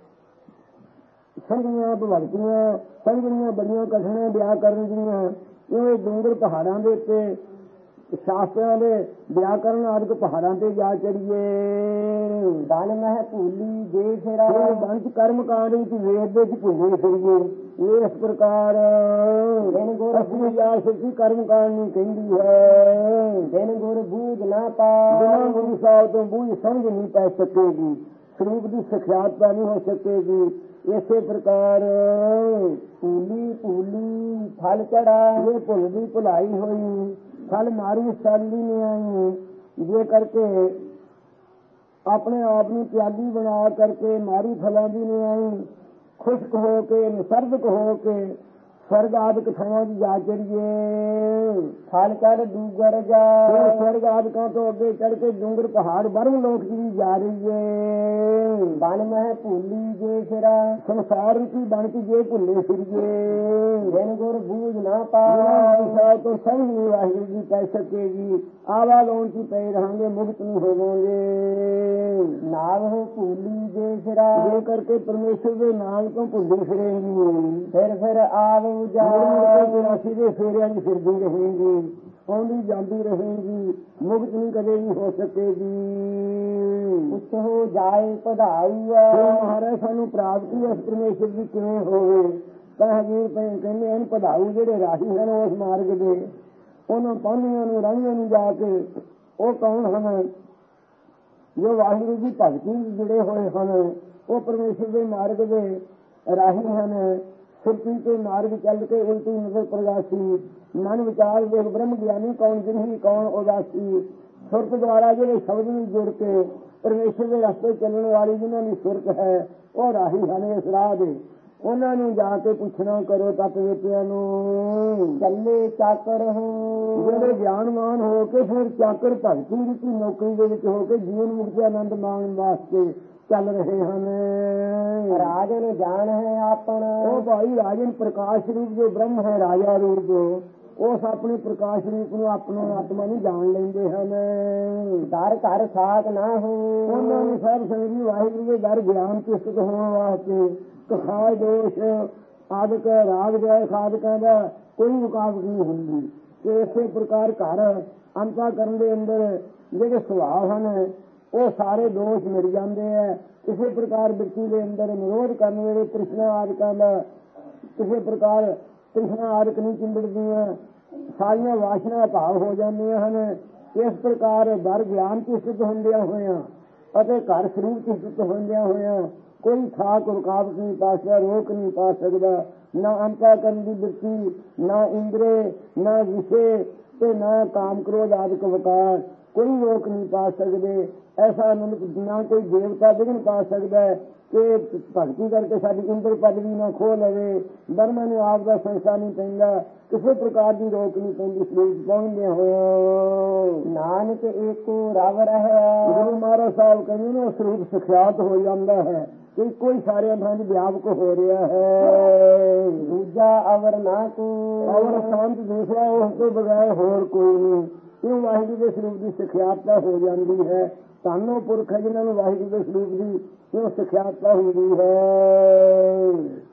ਸੰਗੀਆਂ ਭਗਵਤੀਆਂ ਸੰਗਣੀਆਂ ਬੜੀਆਂ ਕਠਿਨ ਵਿਆਹ ਕਰਨ ਦੀਆਂ। ਇਹ ਡੂੰਗਰ ਪਹਾੜਾਂ ਦੇ ਉੱਤੇ ਸ਼ਾਸਤਰਾਂ ਦੇ ਵਿਆਕਰਨ ਆਦਿਕ ਪਹਾੜਾਂ ਤੇ ਜਾ ਚੜੀਏ। ਬਨ ਮਹਿ ਭੂਲੀ ਜੇ ਫਿਰਾ, ਬੰਚ ਕਰਮ ਕਾਂਡ ਵਿੱਚ ਵੇਦ ਦੇ ਵਿੱਚ ਭੁੱਲੇ ਫਿਰੀਏ। ਇਸ ਪ੍ਰਕਾਰ ਅਸਲੀ ਯਾਰ ਸੱਚੀ ਕਰਮ ਕਾਂਡ ਨੂੰ ਕਹਿੰਦੀ ਹੈ। ਬਿਨ ਗੁਰ ਬੂਝ ਨਾ ਪਾ, ਬਿਨਾਂ ਗੁਰੂ ਸਾਹਿਬ ਤੋਂ ਬੂਝ ਸਮਝ ਨਹੀਂ ਪੈ ਸਕੇਗੀ, ਸਰੂਪ ਦੀ ਸਿਖਿਆਤਤਾ ਨਹੀਂ ਹੋ ਸਕੇਗੀ। ਇਸੇ ਪ੍ਰਕਾਰ ਭੂਲੀ ਭੂਲੀ ਫਲ ਚੜਾ, ਇਹ ਭੁੱਲ ਦੀ ਭੁਲਾਈ ਹੋਈ ਫਲ ਮਾਰੀ ਸਾਲੀ ਨੇ ਆਈ, ਜੇ ਕਰਕੇ ਆਪਣੇ ਆਪ ਨੂੰ ਤਿਆਗੀ ਬਣਾ ਕਰਕੇ ਮਾਰੀ ਫਲਾਂ ਦੀ ਨੇ ਆਈ, ਖੁਸ਼ਕ ਹੋ ਕੇ ਨਿਸਰਦਕ ਹੋ ਕੇ स्वर्ग आदि थावां जा चढ़िए। फल चढ़ डूगर जा, स्वर्ग आदि तो अगे चढ़ के डूंगर पहाड़ बर्म लोक की जा रही है। बन मह भूली जे फिरा, संसार की बन की जे भुले फिरिए। जिन गुर बूझ ना पा, तो समझ नहीं वाहिगुरू जी पै सकेगी। आवा लोन की पे रहेंगे, मुक्त नहीं होवोगे। नाम हो भूली जे फिरा, ये करके परमेश्वर के नाम को भुली फिरेंगी। फिर फिर आव चौरासी के फेरिया की फिरती रहेंगी, आँदी जाती रहेंगी, मुक्त नहीं कदे भी हो सकेगी। कुछ हो जाए पढ़ाई महाराज सानू प्राप्ति इस परमेश्वर की किवें होवे। तां हजूर कहंदे इन पढ़ाऊ जिहड़े राही हैं उस मार्ग दे, उन्हां पानियां नूं राहियां नूं जाके ਉਹ ਕੌਣ ਹਨ? ਜੋ ਵਾਹਿਗੁਰੂ ਦੀ ਭਗਤੀ ਵਿੱਚ ਜੁੜੇ ਹੋਏ ਹਨ, ਉਹ ਪਰਮੇਸ਼ਰ ਦੇ ਮਾਰਗ ਦੇ ਰਾਹੀ ਹਨ। ਸੁਰਤੀ ਕੇ ਮਾਰਗ ਚੱਲ ਕੇ ਉਲਟੀ ਨਜ਼ਰ ਪ੍ਰਗਾਸੀ, ਮਨ ਵਿਚਾਰ ਦੇਖ ਬ੍ਰਹਮ ਗਿਆਨੀ ਕੌਣ ਜਿਨਹੀ ਕੌਣ ਉਦਾਸੀ। ਸੁਰਤ ਦੁਆਰਾ ਜਿਹੜੇ ਸ਼ਬਦ ਨੂੰ ਜੁੜ ਕੇ ਪਰਮੇਸ਼ਰ ਦੇ ਰਸਤੇ ਚੱਲਣ ਵਾਲੀ ਜਿਨ੍ਹਾਂ ਦੀ ਸੁਰਤ ਹੈ, ਉਹ ਰਾਹੀ ਹਨ ਇਸ ਰਾਹ ਦੇ। ਉਹਨਾਂ ਨੂੰ ਜਾ ਕੇ ਪੁੱਛਣਾ ਕਰੋ ਤਤ ਵੇਤਿਆਂ ਨੂੰ, ਚੱਲੇ ਚਾਕਰ ਹੋ। ਜਿਹੜੇ ਗਿਆਨਵਾਨ ਹੋ ਕੇ ਫਿਰ ਚਾਕਰ ਭਗਤੀ ਦੀ ਨੌਕਰੀ ਦੇ ਵਿੱਚ ਹੋ ਕੇ ਜੀਵਨ ਮੁਕਤੀ ਆਨੰਦ ਮਾਣਨ ਵਾਸਤੇ ਚੱਲ ਰਹੇ ਹਨ। ਰਾਜਨ ਜਾਣ ਹੈ ਆਪਣਾ, ਉਹ ਭਾਈ ਰਾਜਨ ਪ੍ਰਕਾਸ਼ ਰੂਪ ਜੋ ਬ੍ਰਹਮ ਹੈ, ਰਾਜਾ ਰੂਪ ਜੋ, ਉਸ ਆਪਣੇ ਪ੍ਰਕਾਸ਼ ਰੂਪ ਨੂੰ ਆਪਣਾ ਆਤਮਾ ਨੂੰ ਜਾਣ ਲੈਂਦੇ ਹਨ। ਦਰ ਘਰ ਸਾਥ ਨਾ ਹੋ, ਉਹਨਾਂ ਨੂੰ ਸਭ ਸੰਗੀ ਵਾਹਿਗੁਰੂ ਦੇ ਦਰ ਗਿਆਨ ਪੁਸਤਕ ਹੋਣ ਵਾਸਤੇ ਕਖਾਇ ਦੋਸ਼ ਆਦਿਕ ਰਾਗ ਜੈ ਖਾਦਕਾਂ ਦਾ ਕੋਈ ਮੁਕਾਬਲਾ ਨਹੀਂ ਹੁੰਦੀ। ਕਿ ਇਸੇ ਪ੍ਰਕਾਰ ਘਰ ਅੰਤਾ ਕਰਨ ਦੇ ਅੰਦਰ ਜਿਹੜੇ ਸੁਭਾਅ ਹਨ ਉਹ ਸਾਰੇ ਦੋਸ਼ ਮਿਟ ਜਾਂਦੇ ਹੈ। ਇਸੇ ਪ੍ਰਕਾਰ ਵਿਅਕਤੀ ਦੇ ਅੰਦਰ ਨਿਰੋਧ ਕਰਨ ਵੇਲੇ ਤ੍ਰਿਸ਼ਨਾ ਆਦਿਕਾਂ ਦਾ ਕਿਸੇ ਪ੍ਰਕਾਰ ਤ੍ਰਿਸ਼ਨਾ ਆਦਿਕ ਨਹੀਂ ਚਿੰਬੜਦੀਆਂ, ਸਾਰੀਆਂ ਵਾਸ਼ਨਾ ਭਾਵ ਹੋ ਜਾਂਦੀਆਂ ਹਨ। ਇਸ ਪ੍ਰਕਾਰ ਦਰ ਗਿਆਨ ਚ ਸਥਿਤ ਹੁੰਦਿਆਂ ਹੋਇਆਂ ਅਤੇ ਘਰ ਸਰੂਪ ਚ ਸਥਿਤ ਹੁੰਦਿਆਂ ਹੋਇਆਂ ਕੋਈ ਖਾਕ ਰੁਕਾਵਟ ਨਹੀਂ ਪਾ ਸਕਦਾ, ਰੋਕ ਨਹੀਂ ਪਾ ਸਕਦਾ। ਨਾ ਅੰਤਾ ਕਰਨ ਦੀ ਬਿਰਤੀ, ਨਾ ਇੰਦਰੇ, ਨਾ ਵਿਸ਼ੇ ਤੇ ਨਾ ਕਾਮ ਕ੍ਰੋਧ ਆਦਿਕ ਵਿਕਾਰ, ਕੋਈ ਰੋਕ ਨਹੀਂ ਪਾ ਸਕਦੇ। ਐਸਾ ਨਾ ਕੋਈ ਦੇਵਤਾ ਵਿਘਨ ਪਾ ਸਕਦਾ ਹੈ ਕਿ ਭਗਤੀ ਕਰਕੇ ਸਾਡੀ ਇੰਦਰ ਪਦਵੀ ਨਾ ਖੋਹ ਲਵੇ, ਬਰਮਾ ਨੂੰ ਆਪ ਦਾ ਸੰਸਾ ਨਹੀਂ ਪੈਂਦਾ, ਕਿਸੇ ਪ੍ਰਕਾਰ ਦੀ ਰੋਕ ਨਹੀਂ ਪੈਂਦੀ। ਸਰੀਰ ਪਹੁੰਚਦੇ ਹੋਏ ਨਾਨਕ ਏਕੋ ਰਵ ਰਹਿ, ਗੁਰੂ ਮਹਾਰਾਜ ਸਾਹਿਬ ਕਹਿੰਦੇ ਨੇ ਸਰੂਪ ਸਿਖਿਆਤ ਹੋ ਜਾਂਦਾ ਹੈ ਕਿ ਕੋਈ ਸਾਰਿਆਂ ਥਾਂ ਦੀ ਵਿਆਪਕ ਹੋ ਰਿਹਾ ਹੈ। ਦੂਜਾ ਅਵਰ ਨਾ ਕੋ, ਅਵਰ ਸ਼ਾਂਤ ਦੂਸਰਾ ਉਸ ਤੋਂ ਬਗੈਰ ਹੋਰ ਕੋਈ ਨਹੀਂ। ਕਿਉਂ? ਵਾਹਿਗੁਰੂ ਦੇ ਸਰੂਪ ਦੀ ਸਿਖਿਆਤਤਾ ਹੋ ਜਾਂਦੀ ਹੈ। ਸਾਨੂੰ ਪੁਰਖ ਹੈ ਜਿਨ੍ਹਾਂ ਨੂੰ ਵਾਹਿਗੁਰੂ ਦੇ ਸਰੂਪ ਦੀ ਕਿਉਂ ਸਿਖਿਆਤਤਾ ਹੁੰਦੀ ਹੈ।